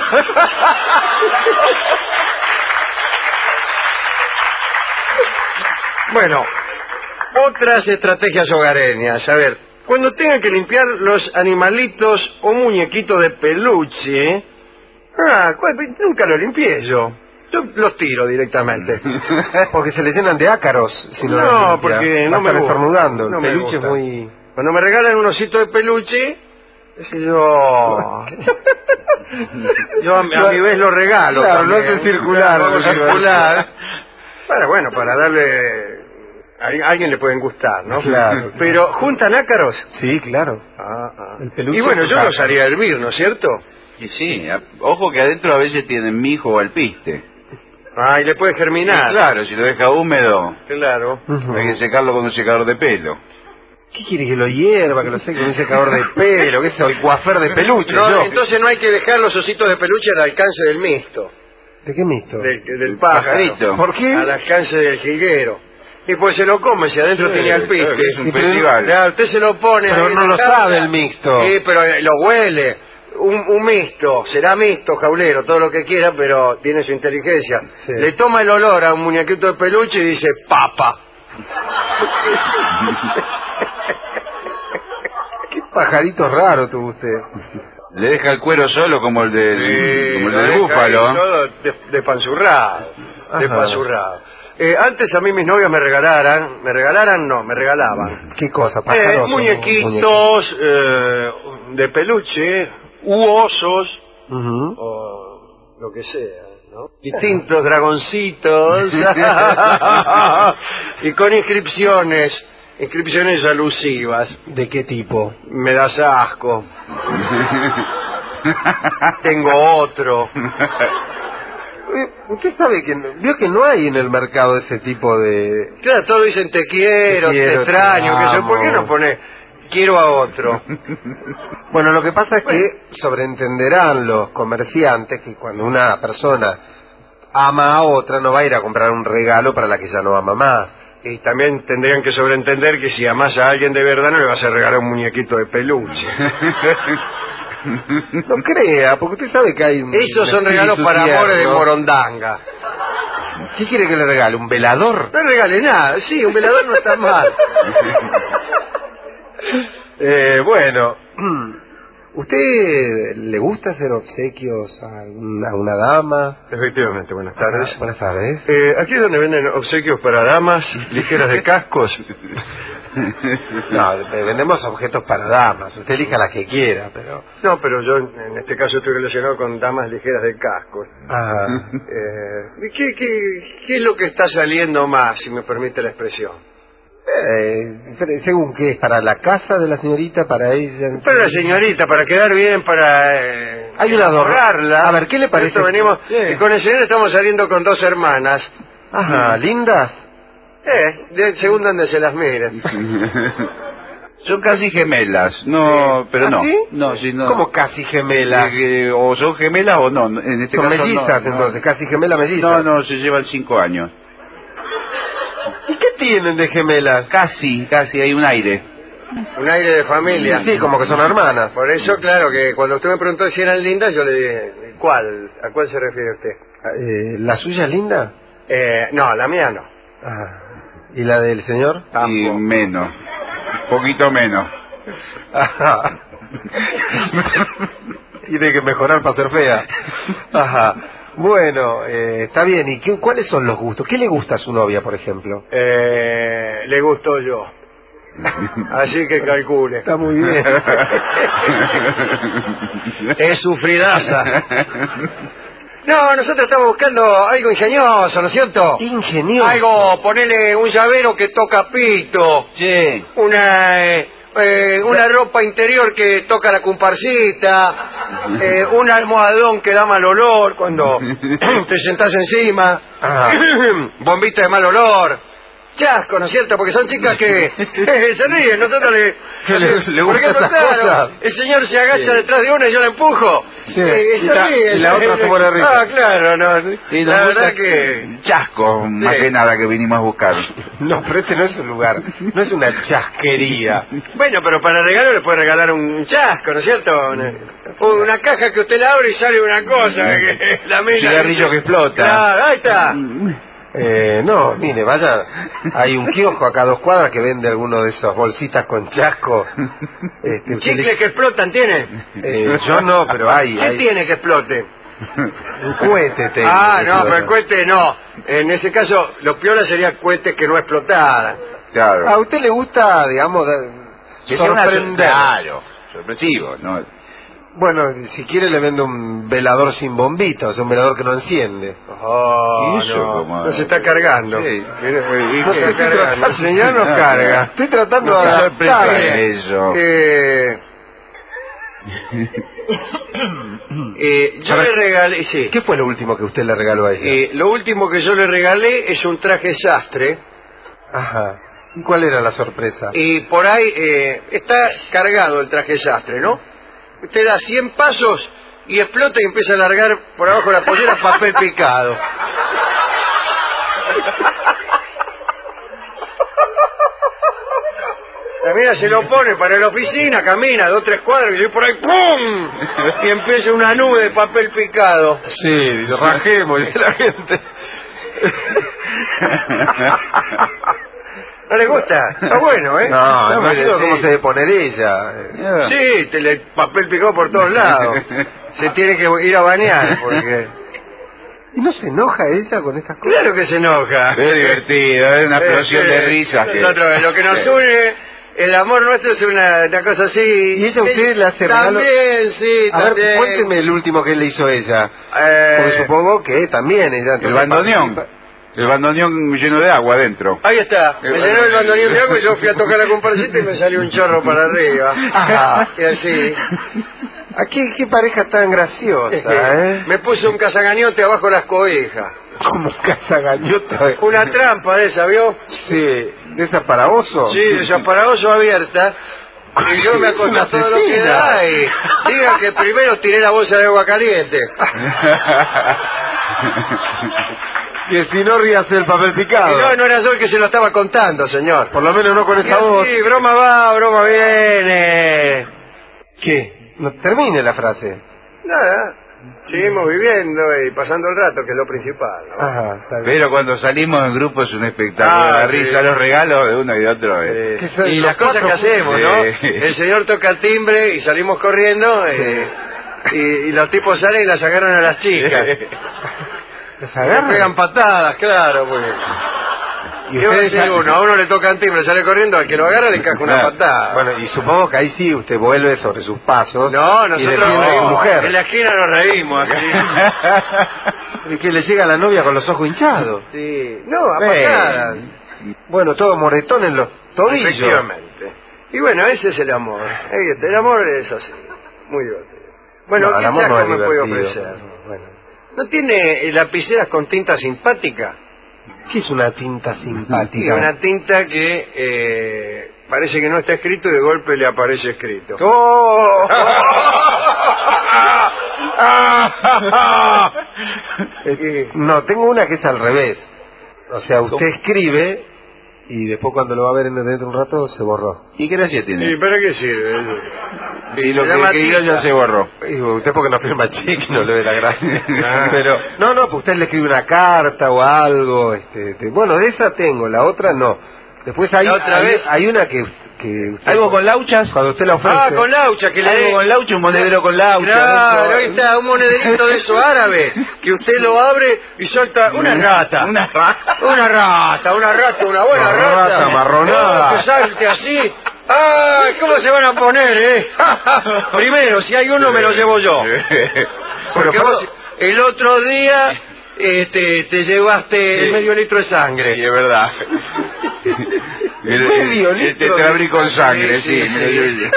Bueno, otras estrategias hogareñas. A ver, cuando tengan que limpiar los animalitos o muñequitos de peluche... Ah, ¿cuál? Nunca los limpié yo. Yo los tiro directamente. Porque se le llenan de ácaros si no No, los limpia. porque Va no a me estar gusta. estornudando. No El me peluche es gusta. muy... Cuando me regalan un osito de peluche, ese yo... yo a, mi- a mi vez lo regalo. Claro, también. lo hace circular. Lo hago circular. Bueno, bueno, para darle... A alguien le pueden gustar, ¿no? Claro. Pero, ¿juntan ácaros? Sí, claro. Ah, ah. El peluche Y bueno, yo junta. los haría hervir, ¿no es cierto? Y sí, a- ojo que adentro a veces tienen mijo o alpiste. Ah, y le puede germinar. Y claro, si lo deja húmedo, Claro. Ujú. hay que secarlo con un secador de pelo. ¿Qué quiere que lo hierva, que lo seque con un secador de pelo? ¿Qué es eso? El coafer de peluche. No, yo. entonces no hay que dejar los ositos de peluche al alcance del misto, ¿De qué misto? del, del pájaro. Pajarito. ¿Por qué? Al alcance del jilguero. Y pues se lo come, si adentro Sí, tiene alpiste. claro, es un Y pero- festival. ya, usted se lo pone... Pero ahí no en lo la tabla. sabe el mixto. Sí, pero eh, lo huele. Un, un mixto, será mixto, jaulero, todo lo que quiera, pero tiene su inteligencia. Sí. Le toma el olor a un muñequito de peluche y dice, papa. Qué pajarito raro tuvo usted. Le deja el cuero solo como el del, Sí, como el lo del deja búfalo. ahí todo de, de panzurrado, de Ajá. panzurrado. Eh, antes a mí mis novias me regalaran, me regalaran no, me regalaban. ¿Qué cosa? Eh, ¿Pájaros o muñequitos eh, de peluche, u osos, Ujú. o lo que sea, ¿no? Distintos dragoncitos y con inscripciones, inscripciones alusivas. ¿De qué tipo? Me das asco. Tengo otro. Eh, Usted sabe que no- vio que no hay en el mercado ese tipo de... Claro, todos dicen te quiero, Te te, quiero, extraño, te que sé, ¿por qué amo. no pone quiero a otro? Bueno, lo que pasa es que sobreentenderán los comerciantes que cuando una persona ama a otra no va a ir a comprar un regalo para la que ya no ama más. Y también tendrían que sobreentender que si amas a alguien de verdad no le vas a regalar un muñequito de peluche. No crea, porque usted sabe que hay un... Esos son un regalos espíritu para amores de tierno. morondanga. ¿Qué quiere que le regale? ¿Un velador? No regale nada, sí, un velador no está mal. Eh, bueno, ¿usted le gusta hacer obsequios a una, a una dama? Efectivamente, buenas tardes. Ah, buenas tardes. Eh, aquí es donde venden obsequios para damas, ligeras de cascos. No, eh, vendemos objetos para damas. Usted elija las que quiera, pero... No, pero yo en este caso estoy relacionado con damas ligeras de cascos. Ah, Eh, ¿qué, qué, ¿Qué es lo que está saliendo más, si me permite la expresión? eh, pero según qué es, para la casa de la señorita, para ella... Para la señorita, para quedar bien, para eh, Hay una adorno. enamorarla. A ver, ¿qué le parece? Esto venimos, Sí. y con el señor estamos saliendo con dos hermanas. Ajá, lindas. Eh, de, según donde se las miren. Son casi gemelas, no, Sí. pero ¿Ah, no. sí? No, sí, no. Como casi gemelas. Eh, eh, o son gemelas o no. En este Son caso mellizas, no, no. entonces, casi gemelas mellizas. No, no, se llevan cinco años. ¿Y qué tienen de gemelas? Casi, casi, hay un aire. Un aire de familia. Sí, como que son hermanas. Por eso, claro, que cuando usted me preguntó si eran lindas, yo le dije, ¿cuál? ¿A cuál se refiere usted? Eh, ¿La suya es linda? Eh, no, la mía no. Ah. ¿Y la del señor? Y Tampoco. menos. Poquito menos. Ajá. Tiene que mejorar para ser fea. Ajá. Bueno, eh, está bien. ¿Y qué, cuáles son los gustos? ¿Qué le gusta a su novia, por ejemplo? Eh, le gustó yo. Así que calcule. Está muy bien. Es sufridaza. No, nosotros estamos buscando algo ingenioso, ¿no es cierto? Ingenioso. Algo, ponele un llavero que toca pito. Sí. Una eh, eh, una ropa interior que toca la comparsita, eh, un almohadón que da mal olor cuando te sentás encima, Ah. bombita de mal olor, chasco, ¿no es cierto? Porque son chicas que se ríen, nosotros le... Que le- le por gustan ejemplo, esas claro, cosas. el señor se agacha Sí. detrás de una y yo la empujo. Sí. Eh, Y se la- ríe, y la otra se muere de risa. Ah, claro, no. Y la nos verdad gusta que... chasco, más Sí. que nada que vinimos a buscar. No, pero este no es un lugar, no es una chasquería. Bueno, pero para regalo le puede regalar un chasco, ¿no es cierto? Una, una caja que usted la abre y sale una cosa. Que la mina Cigarrillo dice, que explota. Claro, ahí está. Eh, no, mire, vaya, hay un kiosco acá a dos cuadras que vende alguno de esos bolsitas con chascos. Este, usted ¿Chicles le- que explotan tiene? Eh, yo no, pero hay, ¿Qué hay tiene que explote? un cohete tengo. Ah, que no, pero el explota. cohete no. En ese caso, lo peor sería cohetes que no explotaran. Claro. ¿A usted le gusta, digamos, da- Que sea una sorprender? Claro, sorpresivo, ¿no? Bueno, si quiere le vendo un velador sin bombita, o sea, un velador que no enciende. Oh, ¿Y eso no. cómo? No se está cargando. Sí, pero, ¿y No qué? se está cargando. El señor nos carga. Estoy tratando No, de qué adaptar. sorpresa eso. Eh, eh, yo A ver, le regalé, sí. ¿Qué fue lo último que usted le regaló a ella? Eh, lo último que yo le regalé es un traje sastre Ajá. ¿Y cuál era la sorpresa? y por ahí eh, está cargado el traje sastre, ¿no? Usted da cien pasos y explota y empieza a largar por abajo de la pollera papel picado. La mina se lo pone para la oficina, camina dos, tres cuadros y yo por ahí ¡pum! Y empieza una nube de papel picado. Sí, rajemos, dice la gente. ¿No le gusta? Está bueno, ¿eh? No, no imagino sí. cómo se debe poner ella. Sí, te le, papel picado por todos lados. Se tiene que ir a bañar porque... ¿Y no se enoja ella con estas cosas? Claro que se enoja. Es divertido, es una explosión Eh, de eh, risas. que- Nosotros, lo que nos une, el amor nuestro es una, una cosa así. ¿Y ella a usted le hace regalo? También, sí, A también. ver, cuénteme el último que le hizo ella. Eh, Porque supongo que también ella... El entonces, bandoneón. participa. El bandoneón lleno de agua adentro. Ahí está, me llenó el bandoneón de agua y yo fui a tocar la comparsita y me salió un chorro para arriba. Ajá. Y así. ¿A qué, qué pareja tan graciosa, eh? Me puse un cazagañote abajo de las cobijas. Como casa gañota. Una trampa de esa, ¿vio? Sí, ¿de esa para oso? Sí, esa para oso abierta. Y yo me Es una acosté todo lo que asesina. da y digan que primero tiré la bolsa de agua caliente. Que si no ríase el papel Y picado. no, no era yo el que se lo estaba contando, señor. Por lo menos no con Y esa voz. así, broma va, broma viene. ¿Qué? No termine la frase. Nada, seguimos viviendo y pasando el rato, que es lo principal, ¿no? Ajá, está bien. Pero cuando salimos en grupo es un espectáculo. Ah, la sí. risa, los regalos de uno y de otro. eh. Que son Y los las cosas cuatro que hacemos, ¿no? Sí. El señor toca el timbre y salimos corriendo eh, y, y los tipos salen y las agarran a las chicas. ¿Les Le agarran? pegan patadas, claro, pues. ¿Y ¿Qué va a ustedes hacer uno? A uno le toca el timbre, sale corriendo, al que lo agarra le encaja una Claro. patada. Bueno, y supongo que ahí sí usted vuelve sobre sus pasos. no, y nosotros defiende a su no, mujer. en la esquina nos reímos. Así. Y que le llega a la novia con los ojos hinchados. Sí. No, a patadas. Bueno, todo moretón en los tobillos. Efectivamente. Y bueno, ese es el amor. Ahí está, el amor es así, muy divertido. Bueno, No, el ¿qué amor no saco es me puede divertido. ofrecer? Bueno. ¿No tiene lapiceras con tinta simpática? ¿Qué es una tinta Sí, simpática? una tinta que eh, parece que no está escrito y de golpe le aparece escrito. ¡Oh! Eh, no, tengo una que es al revés. O sea, usted escribe y después cuando lo va a ver dentro de un rato se borró. ¿Y qué gracia tiene? ¿Y para qué sirve? Si lo Se que llama escribió tiza. ya se borró. Y usted porque no firma cheque no le ve la gracia. Ah. Pero no, no, pues usted le escribe una carta o algo. Este, este, bueno, de esa tengo, la otra no. Después hay, ¿La otra hay, vez? hay una que, que usted- ¿Algo con lauchas? cuando usted la ofrece. Ah, con laucha, que le Algo dé- con laucha, un monedero con laucha. Claro, eso. ahí está, un monederito de eso árabe, que usted lo abre y suelta una rata. Una rata. Una rata, una rata, una buena Una rata. rata marronada. No, que salte así. ¡Ay! ¿Cómo se van a poner, eh? Primero, si hay uno, me lo llevo yo. Porque Pero, vos el otro día este, te llevaste Sí. medio litro de sangre. Sí, es verdad. El- el- Medio el litro tetrabrí de con sangre, sangre, sí. sí, sí. medio-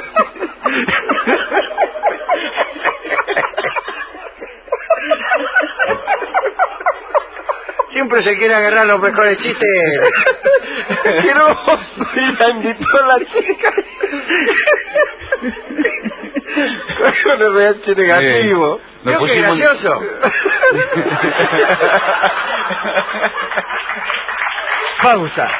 Siempre se quiere agarrar los mejores chistes. Asqueroso, y la invitó la chica. Con el V H negativo. Nos ¿Vio qué pusimos- gracioso? Pausa.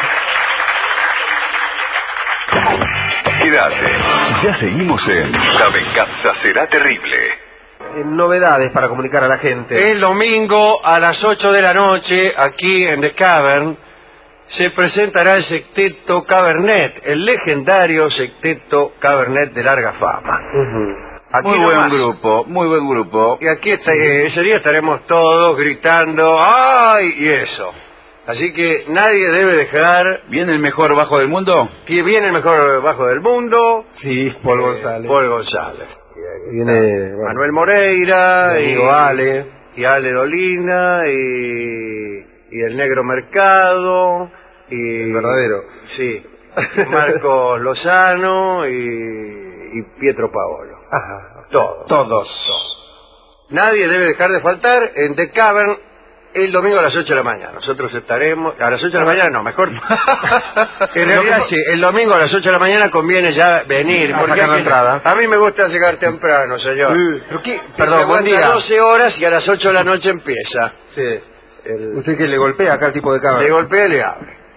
Quédate. Ya seguimos en La venganza será terrible. Eh, novedades para comunicar a la gente. El domingo a las ocho de la noche, aquí en The Cavern, se presentará el Sexteto Cabernet, el legendario Sexteto Cabernet de larga fama. Ujú. Aquí Muy buen nomás. grupo, muy buen grupo. Y aquí está, eh, ese día estaremos todos gritando ¡ay! Y eso. Así que nadie debe dejar ¿Viene el mejor bajo del mundo? que viene el mejor bajo del mundo, Sí, Paul eh, González. Paul González. Viene bueno, Manuel Moreira, mi amigo y, Ale. y Ale Dolina, y, y el Negro Mercado, y El verdadero. sí, Marcos Lozano y, y Pietro Paolo. Ajá. Todos. Todos. Nadie debe dejar de faltar en The Cavern el domingo a las ocho de la mañana. Nosotros estaremos... A las ocho de la mañana no, mejor... en realidad sí, el domingo a las ocho de la mañana conviene ya venir. A Porque sacar la hay que- entrada. a mí me gusta llegar temprano, señor. Sí, pero qué- Se Perdón, buen aguanta día. doce horas y a las ocho de la noche empieza. Sí. El- Usted que le golpea acá al tipo de cámara. Le golpea y le abre.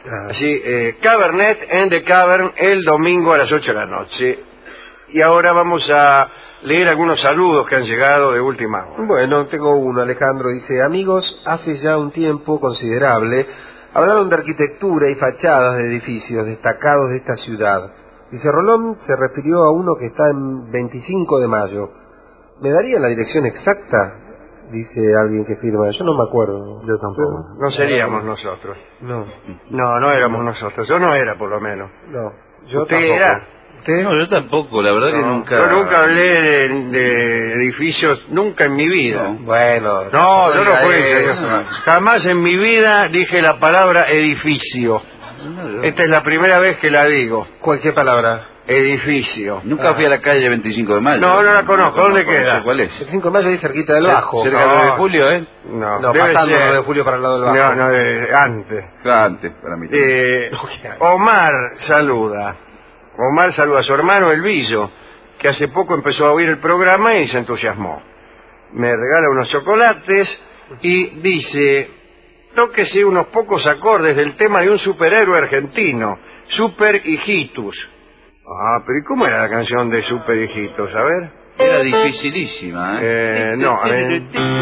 Ah. Así, eh, Cabernet en The Cavern el domingo a las ocho de la noche. Y ahora vamos a leer algunos saludos que han llegado de última hora. Bueno, tengo uno. Alejandro dice: amigos, hace ya un tiempo considerable hablaron de arquitectura y fachadas de edificios destacados de esta ciudad. Dice, Rolón se refirió a uno que está en veinticinco de mayo. ¿Me daría la dirección exacta? Dice alguien que firma. Yo no me acuerdo. Yo tampoco. No seríamos nosotros. No. No, no éramos nosotros. Yo no era, por lo menos. No. Yo ¿Usted tampoco. era? ¿Usted? No, yo tampoco, la verdad No, que nunca... Yo nunca hablé de, de edificios, nunca en mi vida. No. Bueno. No, yo no diga fui. eso. señor. Jamás en mi vida dije la palabra edificio. Esta es la primera vez que la digo. ¿Cualquier palabra? Edificio. Nunca fui a la calle veinticinco de mayo. No, no la conozco. ¿Dónde queda? ¿Cuál es? El veinticinco de mayo ahí cerquita del Bajo. Cerca del No. nueve de julio, ¿eh? No, No, debe pasando el ser. nueve de julio para el lado del Bajo. No, no, de- antes. Claro, antes, para mí. Eh, Omar saluda. Omar saluda a su hermano Elvillo, que hace poco empezó a oír el programa y se entusiasmó. Me regala unos chocolates y dice, tóquese unos pocos acordes del tema de un superhéroe argentino, Super Hijitus. Ah, pero ¿y cómo era la canción de Super Hijitus? A ver. Era dificilísima, ¿eh? Eh, no, a ver.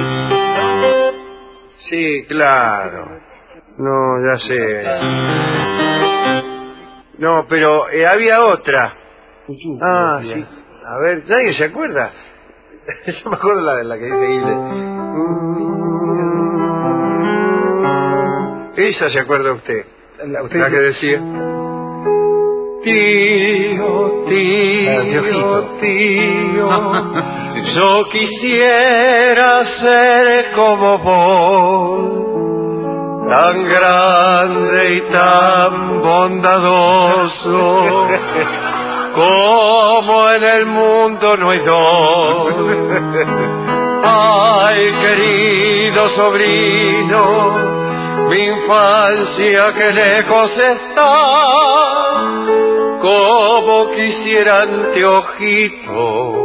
Sí, claro. No, ya sé. No, pero eh, había otra. Ah, sí. A ver, ¿nadie se acuerda? Yo me acuerdo la de la que dice Ile. Esa se acuerda usted. La, usted La que dice- decía. Tío, tío, tío, yo quisiera ser como vos, tan grande y tan bondadoso, como en el mundo no hay dos. Ay, querido sobrino, mi infancia que lejos está, como quisiera anteojito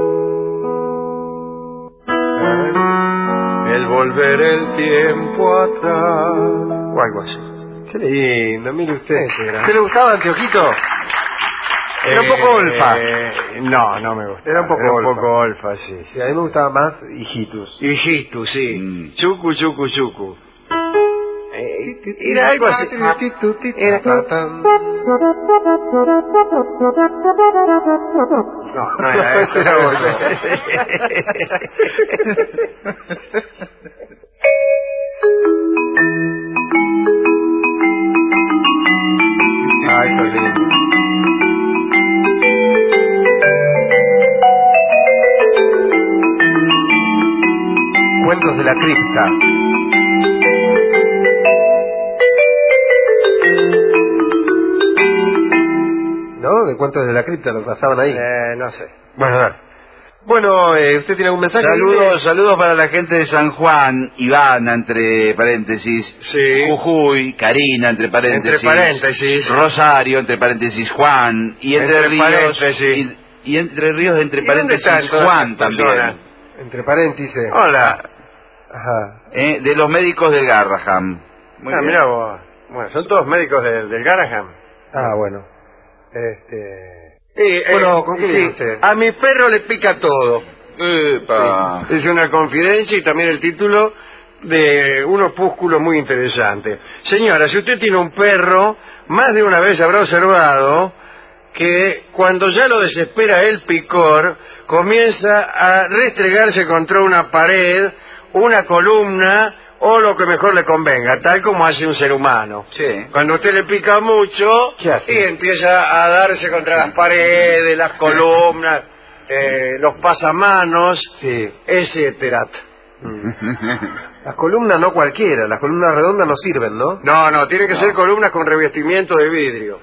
el volver el tiempo atrás, o algo así. Qué lindo, mire usted. Ese era. ¿Te le gustaba Anteojito? Era un poco olfa. Eh, no, no me gusta. Era un poco Era un olfa. poco olfa, sí. Sí, a mí me gustaba más Hijitus. Hijitu, sí. Mm. Chucu, chucu, chucu. Eh, era algo así. Era... No, no era eso, era otro. Ah, eso es lindo. Cuentos de la cripta. ¿No? De cuentos de la cripta, lo pasaban ahí. Eh, no sé. Bueno, a ver. Bueno, eh, ¿usted tiene algún mensaje? Saludos, saludos para la gente de San Juan, Ivana, entre paréntesis, Sí. Jujuy, Karina, entre paréntesis, Entre paréntesis. Rosario, entre paréntesis, Juan, y Entre, Entre Ríos, paréntesis. y, y Entre Ríos, entre ¿Y dónde paréntesis, están todas Juan esas también, personas? Entre paréntesis. Hola. Ajá. eh, de los médicos del Garraham. Muy Ah, bien. mira vos. Bueno, son todos médicos del, del Garaham. Ah, bueno. Este... Sí, eh, Bueno, ¿con qué sí, viene usted? a mi perro le pica todo. Epa. Es una confidencia y también el título de un opúsculo muy interesante. Señora, si usted tiene un perro, más de una vez habrá observado que cuando ya lo desespera el picor, comienza a restregarse contra una pared, una columna o lo que mejor le convenga, tal como hace un ser humano. Sí. Cuando usted le pica mucho, ¿Qué hace? y empieza a darse contra las paredes, las columnas, eh, los pasamanos, Sí. etcétera. Las columnas no cualquiera, las columnas redondas no sirven, ¿no? No, no, tiene que ser columnas con revestimiento de vidrio.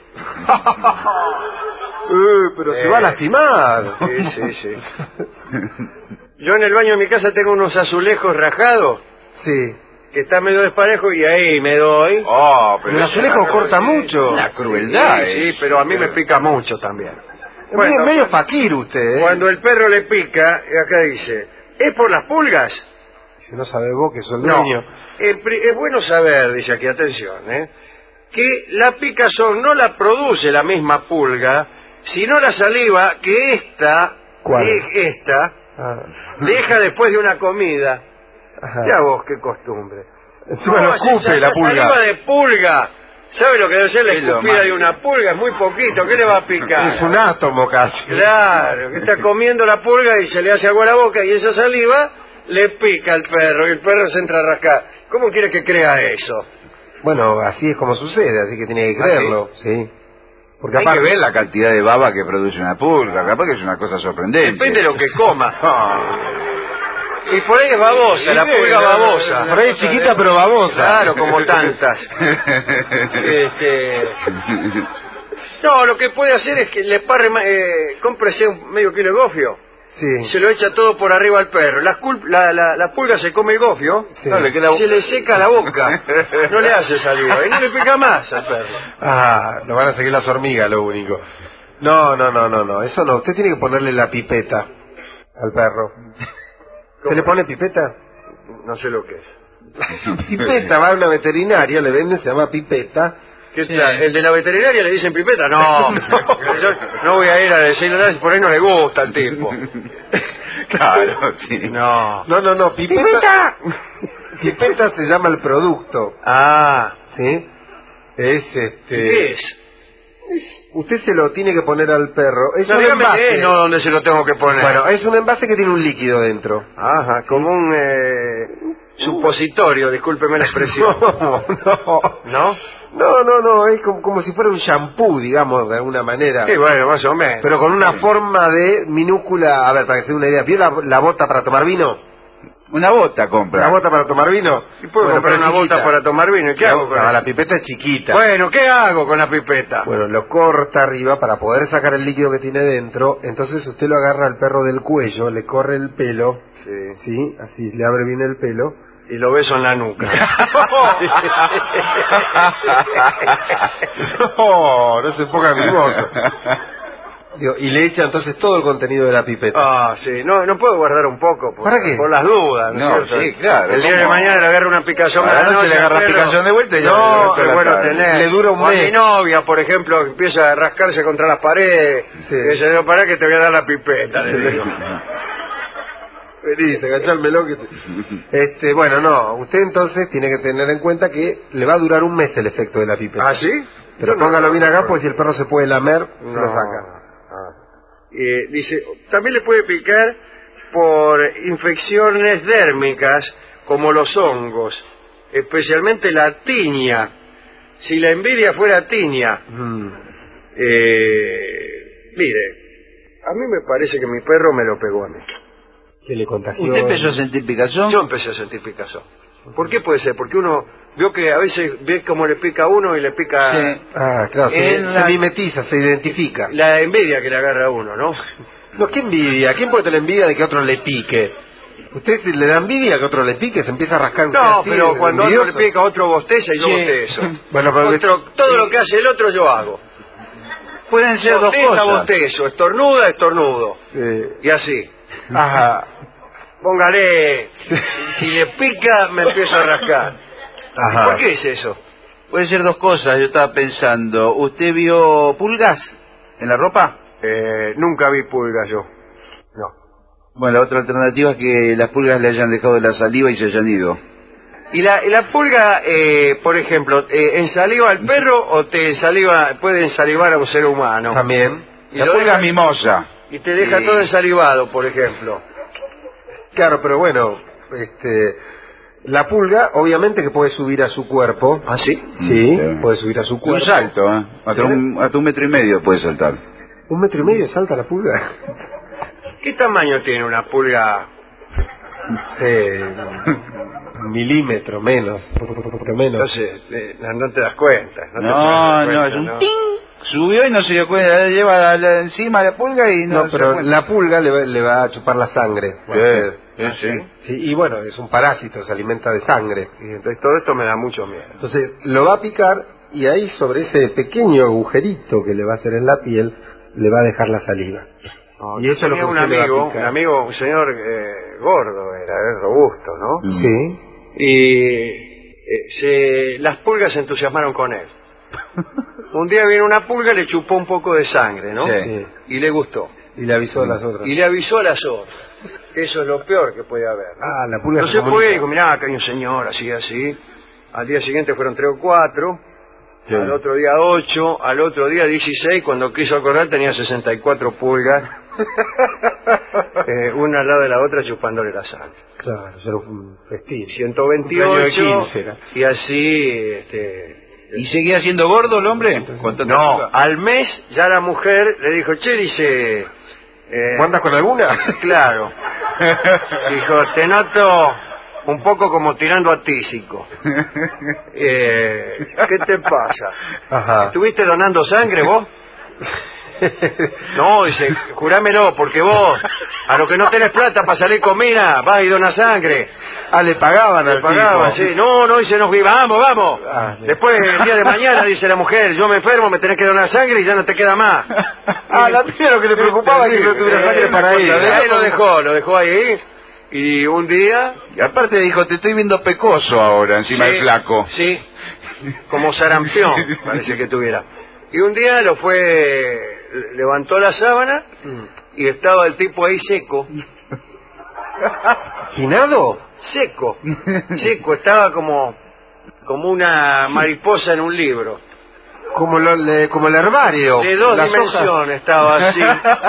Eh, pero se Eh. va a lastimar. Sí, sí, sí. Yo en el baño de mi casa tengo unos azulejos rajados, Sí. que está medio desparejo y ahí me doy. Oh, pero El eso azulejo es corta Sí, mucho. una crueldad. Sí, eh. sí, pero a mí me pica mucho también. Es Bueno, medio, medio fakir usted, ¿eh? cuando el perro le pica, acá dice, ¿es por las pulgas? Si no sabe vos que sos el No, dueño. en pri- es bueno saber, dice aquí, atención, ¿eh? que la picazón no la produce la misma pulga, sino la saliva que esta, ¿Cuál? que esta, Ah. deja después de una comida. Ajá. Ya vos, qué costumbre. Bueno, No, escupe esa- la esa pulga. saliva de pulga. ¿Sabe lo que debe ser la Es lo escupida más- de una pulga? Es muy poquito. ¿Qué le va a picar? Es un átomo casi. Claro, que está comiendo la pulga y se le hace agua a la boca y esa saliva le pica al perro y el perro se entra a rascar. ¿Cómo quiere que crea eso? Bueno, así es como sucede, así que tiene que creerlo, sí. Porque Hay aparte, que ver la cantidad de baba que produce una pulga, capaz que es una cosa sorprendente. Depende de lo que coma. Ah. Y por ahí es babosa, la pulga babosa. por ahí es chiquita pero babosa. Claro, como tantas. Este... No, lo que puede hacer es que le parre, ma- eh, cómprese un medio kilo de gofio y Sí. se lo echa todo por arriba al perro. La, cul- la, la, la pulga se come el gofio, Sí. No, le queda- se le seca la boca, no le hace saliva y no le pica más al perro. Ah, lo van a seguir las hormigas, lo único. No, no, no, no, no, eso no. Usted tiene que ponerle la pipeta al perro. ¿Se le pone pipeta? No sé lo que es. Pipeta, va a una veterinaria, le venden, se llama pipeta. ¿Qué tal? ¿El de la veterinaria le dicen pipeta? No, yo no voy a ir a decirle nada, por ahí no le gusta al tipo. Claro, sí. No. No, no, no, pipeta. Pipeta se llama el producto, Ah, ¿sí? Es este. ¿qué es? Usted se lo tiene que poner al perro. Es No, un dígame envase. qué es, no dónde se lo tengo que poner. Bueno, es un envase que tiene un líquido dentro. Ajá, como un eh, supositorio, discúlpeme la expresión. No, no. ¿No? No, no, no, es como, como si fuera un shampoo, digamos, de alguna manera. Sí, bueno, más o menos. Pero con una forma de minúscula, a ver, para que se dé una idea. ¿Vio la, la bota para tomar vino? Una bota compra. ¿La bota para tomar vino? ¿Y puedo Bueno, comprar pero una chiquita. bota para tomar vino? ¿Y qué hago con No, ella? la pipeta es chiquita. Bueno, ¿qué hago con la pipeta? Bueno, lo corta arriba para poder sacar el líquido que tiene dentro. Entonces usted lo agarra al perro del cuello, le corre el pelo, Sí. sí, así le abre bien el pelo. Y lo beso en la nuca. No, no se ponga mimoso. Digo, y le echa entonces todo el contenido de la pipeta. Ah, sí. No, no puedo guardar un poco. Por, ¿Para qué? Por las dudas, ¿no, No, es cierto? sí, claro, El día de ¿cómo? mañana le agarra una picazón. A la a noche le agarra al perro. picazón de vuelta y ya No, le es la bueno tarde. tener. Le dura un O a mes. mi novia, por ejemplo, que empieza a rascarse contra las paredes. Sí. Que se digo, para que te voy a dar la pipeta. le Sí. digo. Vení, se agachá el melón que te- Este, bueno, no, usted entonces tiene que tener en cuenta que le va a durar un mes el efecto de la pipeta. ¿Ah, sí? Pero Yo no- póngalo bien acá, pues si el perro se puede lamer, se No. lo saca. Ah. Eh, dice, también le puede picar por infecciones dérmicas como los hongos, especialmente la tiña. Si la envidia fuera tiña, Mm. eh, mire, a mí me parece que mi perro me lo pegó a mí. Que le contagió. ¿Usted empezó a sentir picazón? Yo empecé a sentir picazón. ¿Por qué puede ser? Porque uno vio que a veces ve cómo le pica a uno y le pica Sí. Ah, claro, se, En se la- mimetiza, se identifica. la envidia que le agarra a uno, ¿no? No, ¿qué envidia? ¿Quién puede tener envidia de que otro le pique? ¿Usted si le da envidia que otro le pique? Se empieza a rascar usted No, así, pero cuando otro le envidioso. pica, otro bosteza y yo Sí. bostezo. Bueno, pero Otro- todo lo que hace el otro yo hago. Pueden ser dos Bosteza, cosas. bostezo, estornuda, estornudo. Sí. Y así. Ajá. Póngale, si le pica me empiezo a rascar. Ajá. ¿Por qué es eso? Pueden ser dos cosas, yo estaba pensando. ¿Usted vio pulgas en la ropa? Eh, nunca vi pulgas yo. No. Bueno, la otra alternativa es que las pulgas le hayan dejado la saliva y se hayan ido. ¿Y la, y la pulga, eh, por ejemplo, eh, ensaliva al perro o te ensaliva, puede ensalivar a un ser humano? También. Y La lo pulga deja- es mimosa. Y te deja Sí. todo ensalivado, por ejemplo. Claro, pero bueno, este, la pulga obviamente que puede subir a su cuerpo. ¿Ah, sí? Sí, Sí. puede subir a su Un cuerpo. salto, ¿eh? Hasta un, hasta un metro y medio puede saltar. ¿Un metro y medio salta la pulga? ¿Qué tamaño tiene una pulga? No sé, un milímetro menos, un poco menos. Entonces, eh, no te das cuenta. No, te No, puedes dar no, cuenta, es un ¿no? ting. Subió y no se dio cuenta, la lleva la- la- encima la pulga y no, No, se pero da cuenta. la pulga le va, le va a chupar la sangre. Sí, ¿Ah, sí, sí. Sí, y bueno, es un parásito, se alimenta de sangre. Y entonces todo esto me da mucho miedo. Entonces lo va a picar y ahí sobre ese pequeño agujerito que le va a hacer en la piel, le va a dejar la saliva. Y eso es lo que Tenía un usted le va a amigo, picar. un amigo, un señor eh, gordo era, eh, robusto, ¿no? Sí. Y eh, se, las pulgas se entusiasmaron con él. Un día vino una pulga y le chupó un poco de sangre, ¿no? Sí. Y le gustó. Y le avisó a las otras. Y le avisó a las otras. Eso es lo peor que puede haber, ¿no? Ah, la pulga No se se comunica. puede, dijo, mirá, acá hay un señor, así, así. Al día siguiente fueron tres o cuatro. Sí. Al otro día ocho. Al otro día dieciséis. Cuando quiso acordar tenía sesenta y cuatro pulgas. eh, una al lado de la otra chupándole la sangre. Claro, ya era un festín. ciento Cumpleaños de veintiocho. quince era. Y así, este... ¿Y seguía siendo gordo el hombre? ¿Con tanta No, pulga? al mes ya la mujer le dijo, che, dice... Eh, ¿Cuántas con alguna? Claro. Dijo, te noto un poco como tirando a tísico. Eh, ¿Qué te pasa? Ajá. ¿Estuviste donando sangre vos? No, dice, jurámelo, porque vos, a lo que no tenés plata para salir con mina, vas y donas sangre. Ah, le pagaban Le al pagaban, tipo. sí. No, no, dice, no, vamos, vamos. Ah, sí. Después, el día de mañana, dice la mujer, yo me enfermo, me tenés que donar sangre y ya no te queda más. Ah, la tía lo que le preocupaba es que no tuviera Eh, sangre para ir. Ahí lo dejó, lo dejó ahí. Y un día... Y aparte dijo, te estoy viendo pecoso ahora, encima sí, del flaco. Sí, como sarampión, parece que tuviera. Y un día lo fue, levantó la sábana y estaba el tipo ahí seco. ¿Ginado? Seco, seco, estaba como, como una mariposa en un libro. Como, lo, le- como el herbario. De dos Las dimensiones hojas. estaba así.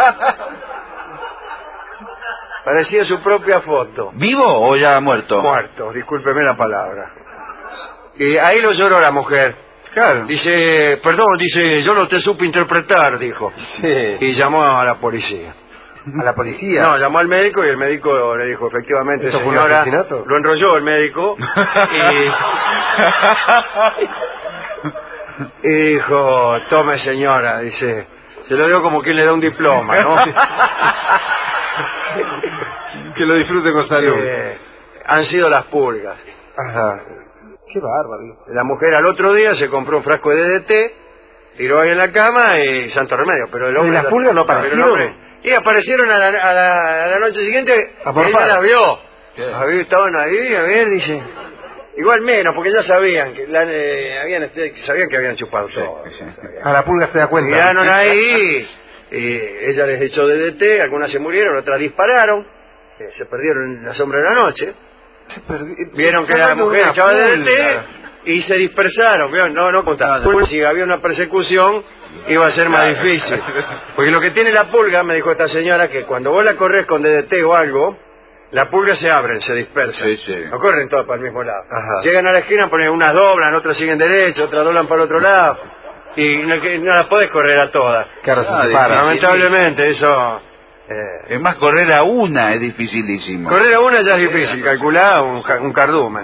Parecía su propia foto. ¿Vivo o ya muerto? Muerto, discúlpeme la palabra. Y ahí lo lloró la mujer. Claro. Dice, perdón, dice, yo no te supe interpretar, dijo. Sí. Y llamó a la policía. ¿A la policía? No, llamó al médico y el médico le dijo, efectivamente, ¿Esto fue un señora, asesinato? lo enrolló el médico y, y dijo, tome señora, dice, se lo dio como quien le da un diploma, ¿no? Que lo disfrute con salud. Eh, han sido las pulgas. Ajá. Qué bárbaro. La mujer al otro día se compró un frasco de D D T, tiró ahí en la cama y santo remedio, pero el hombre... ¿Y las pulgas no pero el aparecieron? hombre- y aparecieron a la, a la, a la noche siguiente, A por ella par. las vio. Sí. Las vio, estaban ahí, a ver, dice... Igual menos, porque ya sabían que la, eh, habían, sabían que habían chupado todo. A la pulga se da cuenta. Miraron ahí, y ella les echó D D T, algunas se murieron, otras dispararon, eh, se perdieron en la sombra de la noche. Se perdi- Vieron que Está la hablando de mujer una echaba D D pulga. T y se dispersaron. ¿Vieron? No, no contaba. No, no. Pues, si había una persecución, iba a ser más difícil. Porque lo que tiene la pulga, me dijo esta señora, que cuando vos la corres con D D T o algo, las pulgas se abren, se dispersan. Sí, sí. No corren todas para el mismo lado. Ajá. Llegan a la esquina, ponen unas doblan, otras siguen derecho, otras doblan para el otro lado. Y no, que no las podés correr a todas. Claro, se Ah, separa. Lamentablemente, eso... eh, Es más, correr a una es dificilísimo. correr a una ya es difícil, calculá un, ca- un cardumen.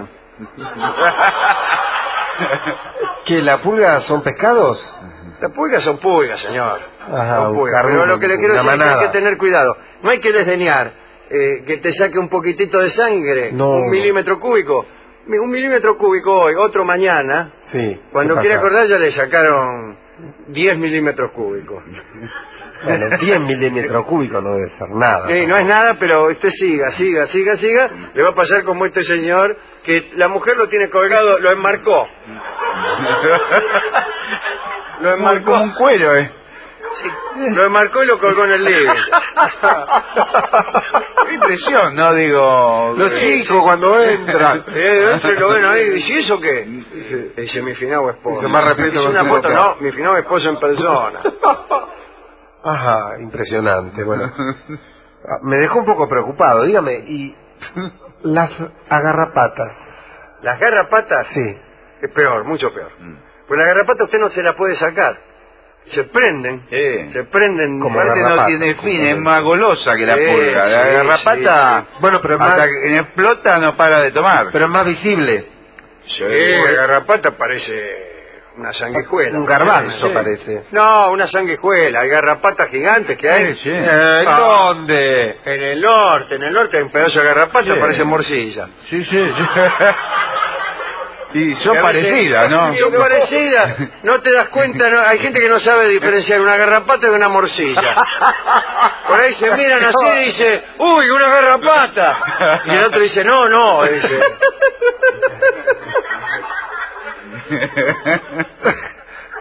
¿Que la pulga son pescados? Las pulgas son pulgas, señor. Ajá, Son un pulgas. cardumen, Pero lo que le quiero una decir es que hay manada. que tener cuidado. No hay que desdeñar eh, que te saque un poquitito de sangre, No. un milímetro cúbico. Mi- Un milímetro cúbico hoy, otro mañana. Sí. Cuando ¿qué quiere pasa? acordar ya le sacaron diez milímetros cúbicos. Bueno, diez milímetros cúbicos no debe ser nada. Sí, no es nada, pero usted siga, siga, siga, siga. Le va a pasar como este señor, que la mujer lo tiene colgado, lo enmarcó. Lo Como, enmarcó. como un cuero, ¿eh? Sí, lo enmarcó y lo colgó en el living. Qué impresión, ¿no? Digo... Los eh, chicos cuando entran. Eh, entro y lo ven ahí, dice, ¿y eso qué? Dice, dice, mi finado esposo. Dice, más respeto Dice, con una tu foto, boca. no, mi finado esposo en persona. Ajá, impresionante. Bueno, Ah, me dejó un poco preocupado. Dígame, ¿y las agarrapatas? Las garrapatas, Sí. es peor, mucho peor. Pues la garrapata usted no se la puede sacar. Se prenden, Sí. se prenden. Como Aparte no garrapata. tiene fin, es más golosa que la Sí, pulga. La sí, garrapata, sí, Bueno, pero es hasta más, que explota no para de tomar. pero es más visible. Sí, la garrapata parece una sanguijuela. Un garbanzo Sí. parece. No, una sanguijuela. Hay garrapatas gigantes que hay. Sí, sí. Eh, Ah. ¿Dónde? En el norte, en el norte hay un pedazo de garrapata, Sí. parece morcilla. Sí, sí, sí. Y Que son a veces- parecidas, ¿no? Son parecidas. No te das cuenta, no, hay gente que no sabe diferenciar una garrapata de una morcilla. Por ahí se miran así y dice, ¡uy, una garrapata! Y el otro dice, no, no. Dice.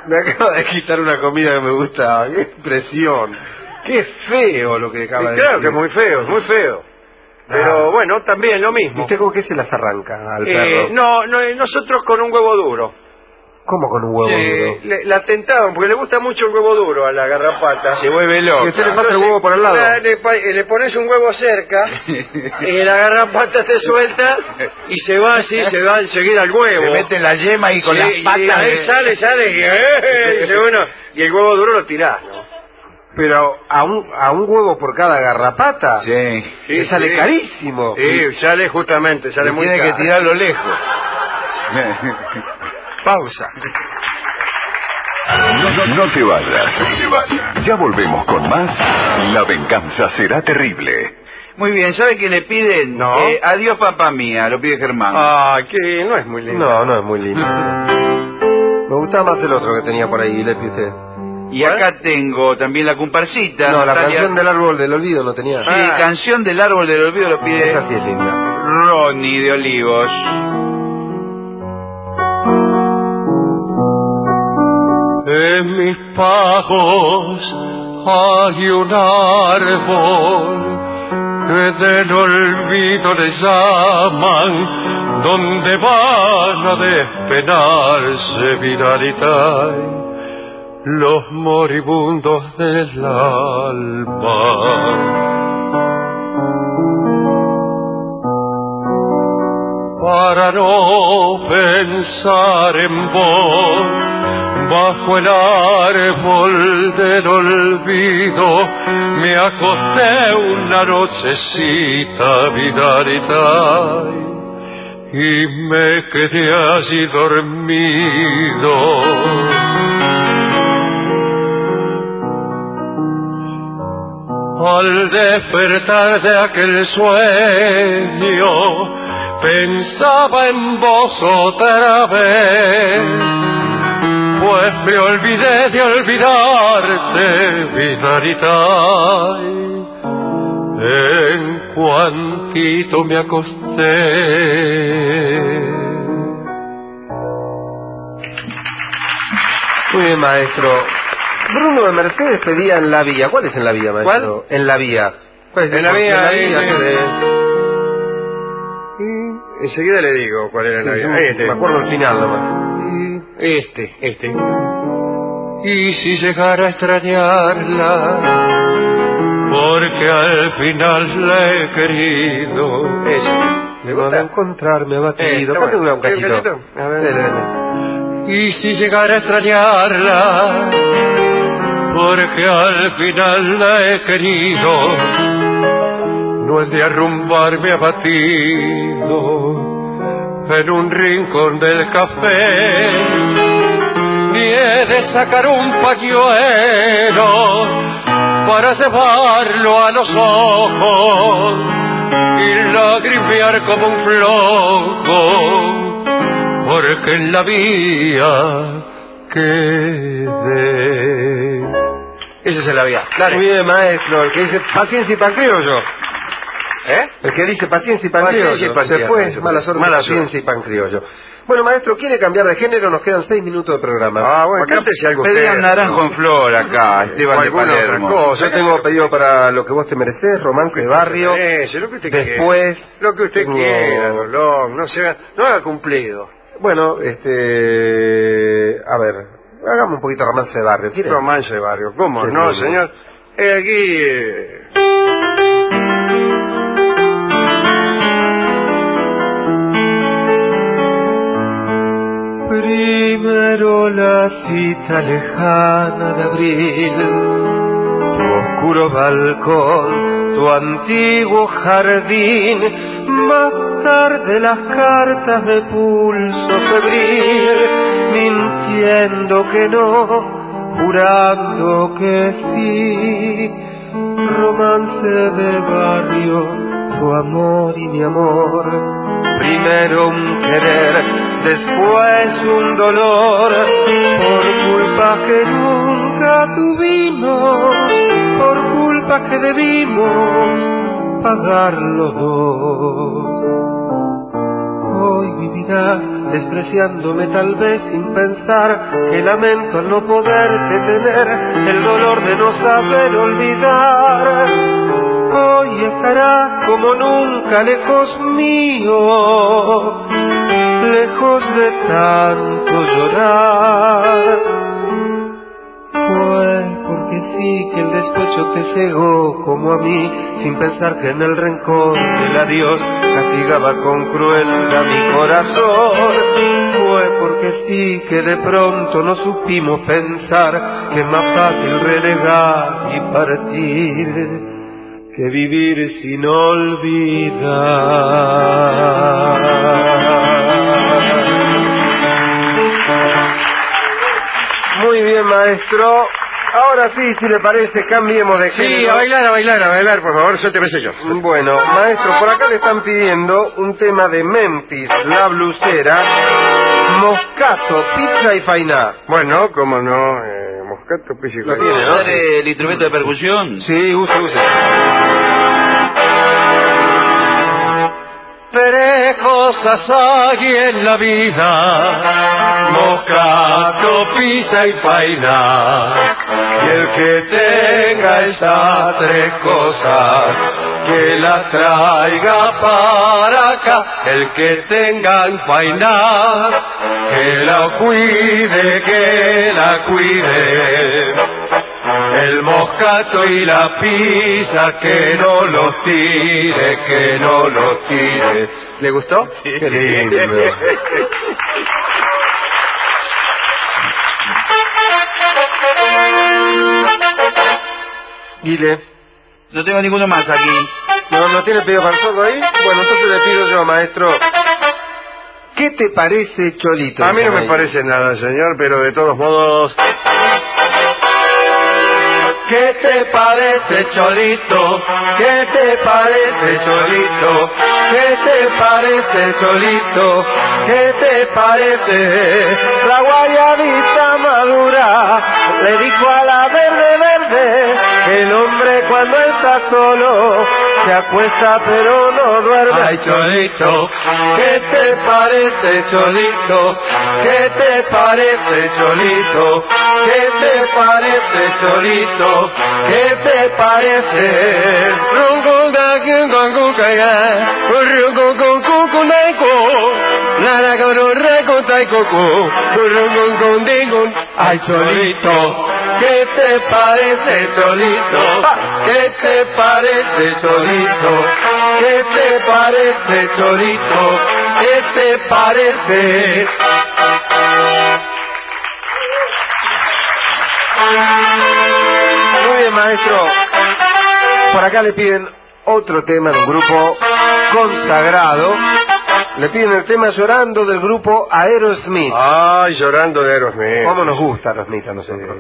Me acaba de quitar una comida que me gustaba. ¡Qué impresión! ¡Qué feo lo que acaba Y de claro decir! que es muy feo, es muy feo. Pero Ah. bueno, también lo mismo. ¿Y usted con qué se las arranca al Eh, perro? no, no, nosotros con un huevo duro. ¿Cómo con un huevo Eh, duro? le- la tentaban porque le gusta mucho el huevo duro a la garrapata. Se vuelve loco. ¿Y usted le pasa el huevo por al lado? la- le, pa- le pones un huevo cerca y la garrapata te suelta y se va así, se va enseguida al huevo. Se mete la yema y con Sí, las y patas... ahí de- sale, sale y, eh, dice, bueno, y el huevo duro lo tirás, ¿no? Pero a un, a un huevo por cada garrapata. Sí. Sí, Le sale sí. carísimo. Sí, sale justamente, sale Y muy tiene caro. que tirarlo lejos. Pausa. No, no, no te vayas. Ya volvemos con más. La venganza será terrible. Muy bien, ¿sabe qué le piden? No. Eh, adiós, papá mía, lo pide Germán. Ah, que no es muy lindo. No, no es muy lindo. Me gustaba más el otro que tenía por ahí, le usted. Y acá tengo también la comparsita. No, la Natalia- canción del árbol del olvido no tenía. Sí, Ah. canción del árbol del olvido lo pide Esa sí es linda. Ronnie de Olivos. En mis pagos hay un árbol que del olvido le llaman, donde van a despenarse Vidalita los moribundos del alma. Para no pensar en vos, bajo el árbol del olvido, me acosté una nochecita, Vidalita, y me quedé allí dormido. Al despertar de aquel sueño, pensaba en vos otra vez, pues me olvidé de olvidarte, Vidalita. En cuantito me acosté. Muy bien, maestro. Bruno de Mercedes pedía En la Vía. ¿Cuál es En la Vía, maestro? ¿Cuál? En la Vía. ¿Cuál es En la Vía, En ahí, la Vía. ahí. Enseguida le digo cuál era Sí, la sí, vida. Este. me acuerdo el final nomás. Este, este. Y si llegara a extrañarla, porque al final la he querido. Ese. ¿Le Luego de gusta? encontrarme Eh, abatido. está Cante bueno. un cachito. ¿Un cachito? A ver. Dele, dele. Y si llegara a extrañarla, porque al final la he querido, no es de arrumbarme abatido en un rincón del café, ni he de sacar un pañuelo para llevarlo a los ojos y lagrimear como un floco, porque en la vía quedé. Ese se la vía. Muy bien, maestro. El que dice paciencia y pan criollo. ¿Eh? El que dice paciencia y pan Paciencia criollo. y pan Se criollo, fue, eso. mala suerte, Mala paciencia suerte. y pan criollo. Bueno, maestro, ¿quiere cambiar de género? Nos quedan seis minutos de programa. Ah, bueno, Acá cántese algo Pedía usted. un naranjo en flor acá, Esteban O de alguna otra Palermo. cosa. Yo tengo pedido para Lo que vos te mereces, Romance de Barrio. Ese, lo que usted Después, quiera. Lo que usted tengo- quiera, Rolón. No, se haga, no haga cumplido. Bueno, este... A ver, hagamos un poquito de Romance de Barrio. ¿Quiere? Romance de barrio. ¿Cómo Sí, no, sí. señor? Eh, aquí... eh, Primero la cita lejana de abril, tu oscuro balcón, tu antiguo jardín, más tarde las cartas de pulso febril, mintiendo que no, jurando que sí, romance de barrio, tu amor y mi amor. Primero un querer, después un dolor, por culpa que nunca tuvimos, por culpa que debimos pagar los dos. Hoy vivirás despreciándome tal vez sin pensar que lamento al no poderte tener, el dolor de no saber olvidar. Hoy estarás como nunca lejos mío, lejos de tanto llorar. Pues porque sí que el despecho te cegó como a mí, sin pensar que en el rencor del adiós castigaba con crueldad mi corazón. Fue porque sí que de pronto no supimos pensar que es más fácil renegar y partir que vivir sin olvidar. Muy bien, maestro. Ahora sí, si le parece, cambiemos de género. Sí, a bailar, a bailar, a bailar, por favor, suélteme ese yo. Bueno, maestro, por acá le están pidiendo un tema de Memphis, La Blusera, Moscato, Pizza y Fainá. Bueno, cómo no, eh, Moscato, pizza y Lo fainá. tiene, ¿no? ¿Usar el instrumento de percusión? Sí, use, use. Tres cosas hay en la vida: Moscato, pizza y fainá. Y el que tenga esas tres cosas, que las traiga para acá. El que tenga fainá, que la cuide, que la cuide. El moscato y la pizza, que no los tire, que no los tire. ¿Le gustó? Sí. Qué lindo. Guile, No tengo ninguno más aquí. ¿no, ¿no tiene pedido para el fuego ahí? Bueno, entonces le pido yo, maestro. ¿Qué te parece, Cholito? A mí no me parece nada, señor, pero de todos modos... ¿Qué te parece, Cholito? ¿Qué te parece, Cholito? ¿Qué te parece, Cholito? ¿Qué te parece? La guayabita madura le dijo a la verde verde que el hombre cuando está solo se acuesta pero no duerme. Ay, Cholito, ¿qué te parece, Cholito? ¿Qué te parece, Cholito? ¿Qué te parece, Cholito? ¿Qué te parece? Ay, Cholito, ¿qué te parece, Cholito? ¿Qué te parece, Cholito? ¿Qué te parece, Cholito? ¿Qué te parece? Muy bien, maestro. Por acá le piden otro tema de un grupo consagrado. Le piden el tema Llorando del grupo Aerosmith. Ay, llorando de Aerosmith. ¿Cómo nos gusta Aerosmith a nosotros?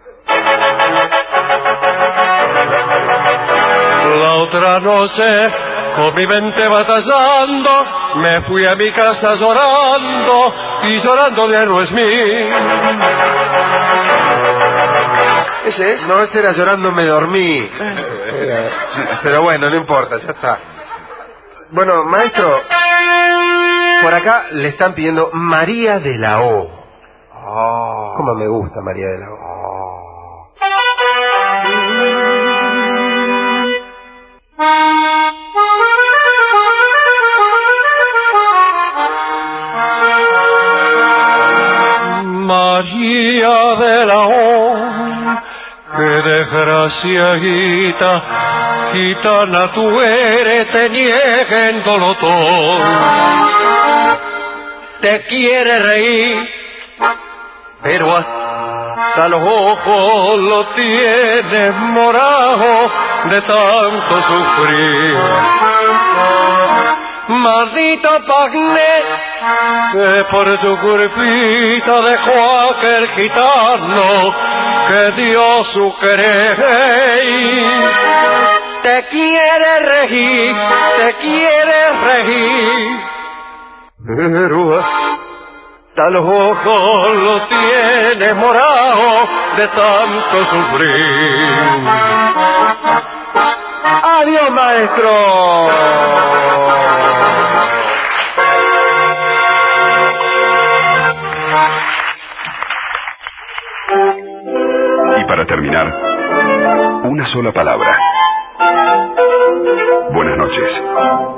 La otra noche, con mi mente batallando, me fui a mi casa llorando y llorando de Aerosmith. ¿Ese es? No, ese era Llorando me dormí. Era- Pero bueno, no importa, ya está. Bueno, maestro, por acá le están pidiendo María de la O. Oh. ¿Cómo me gusta María de la O? María de la O, qué desgraciadita, gitana tú eres, te nieguéndolo todo. Te quiere reír, pero hasta los ojos lo tienes morado de tanto sufrir. Maldito Pagné, que por tu culpita dejó aquel gitano que dio su querer. Te quiere regir, te quiere regir, pero hasta los ojos lo tienes morado de tanto sufrir. ¡Adiós, maestro! para terminar, una sola palabra. Buenas noches.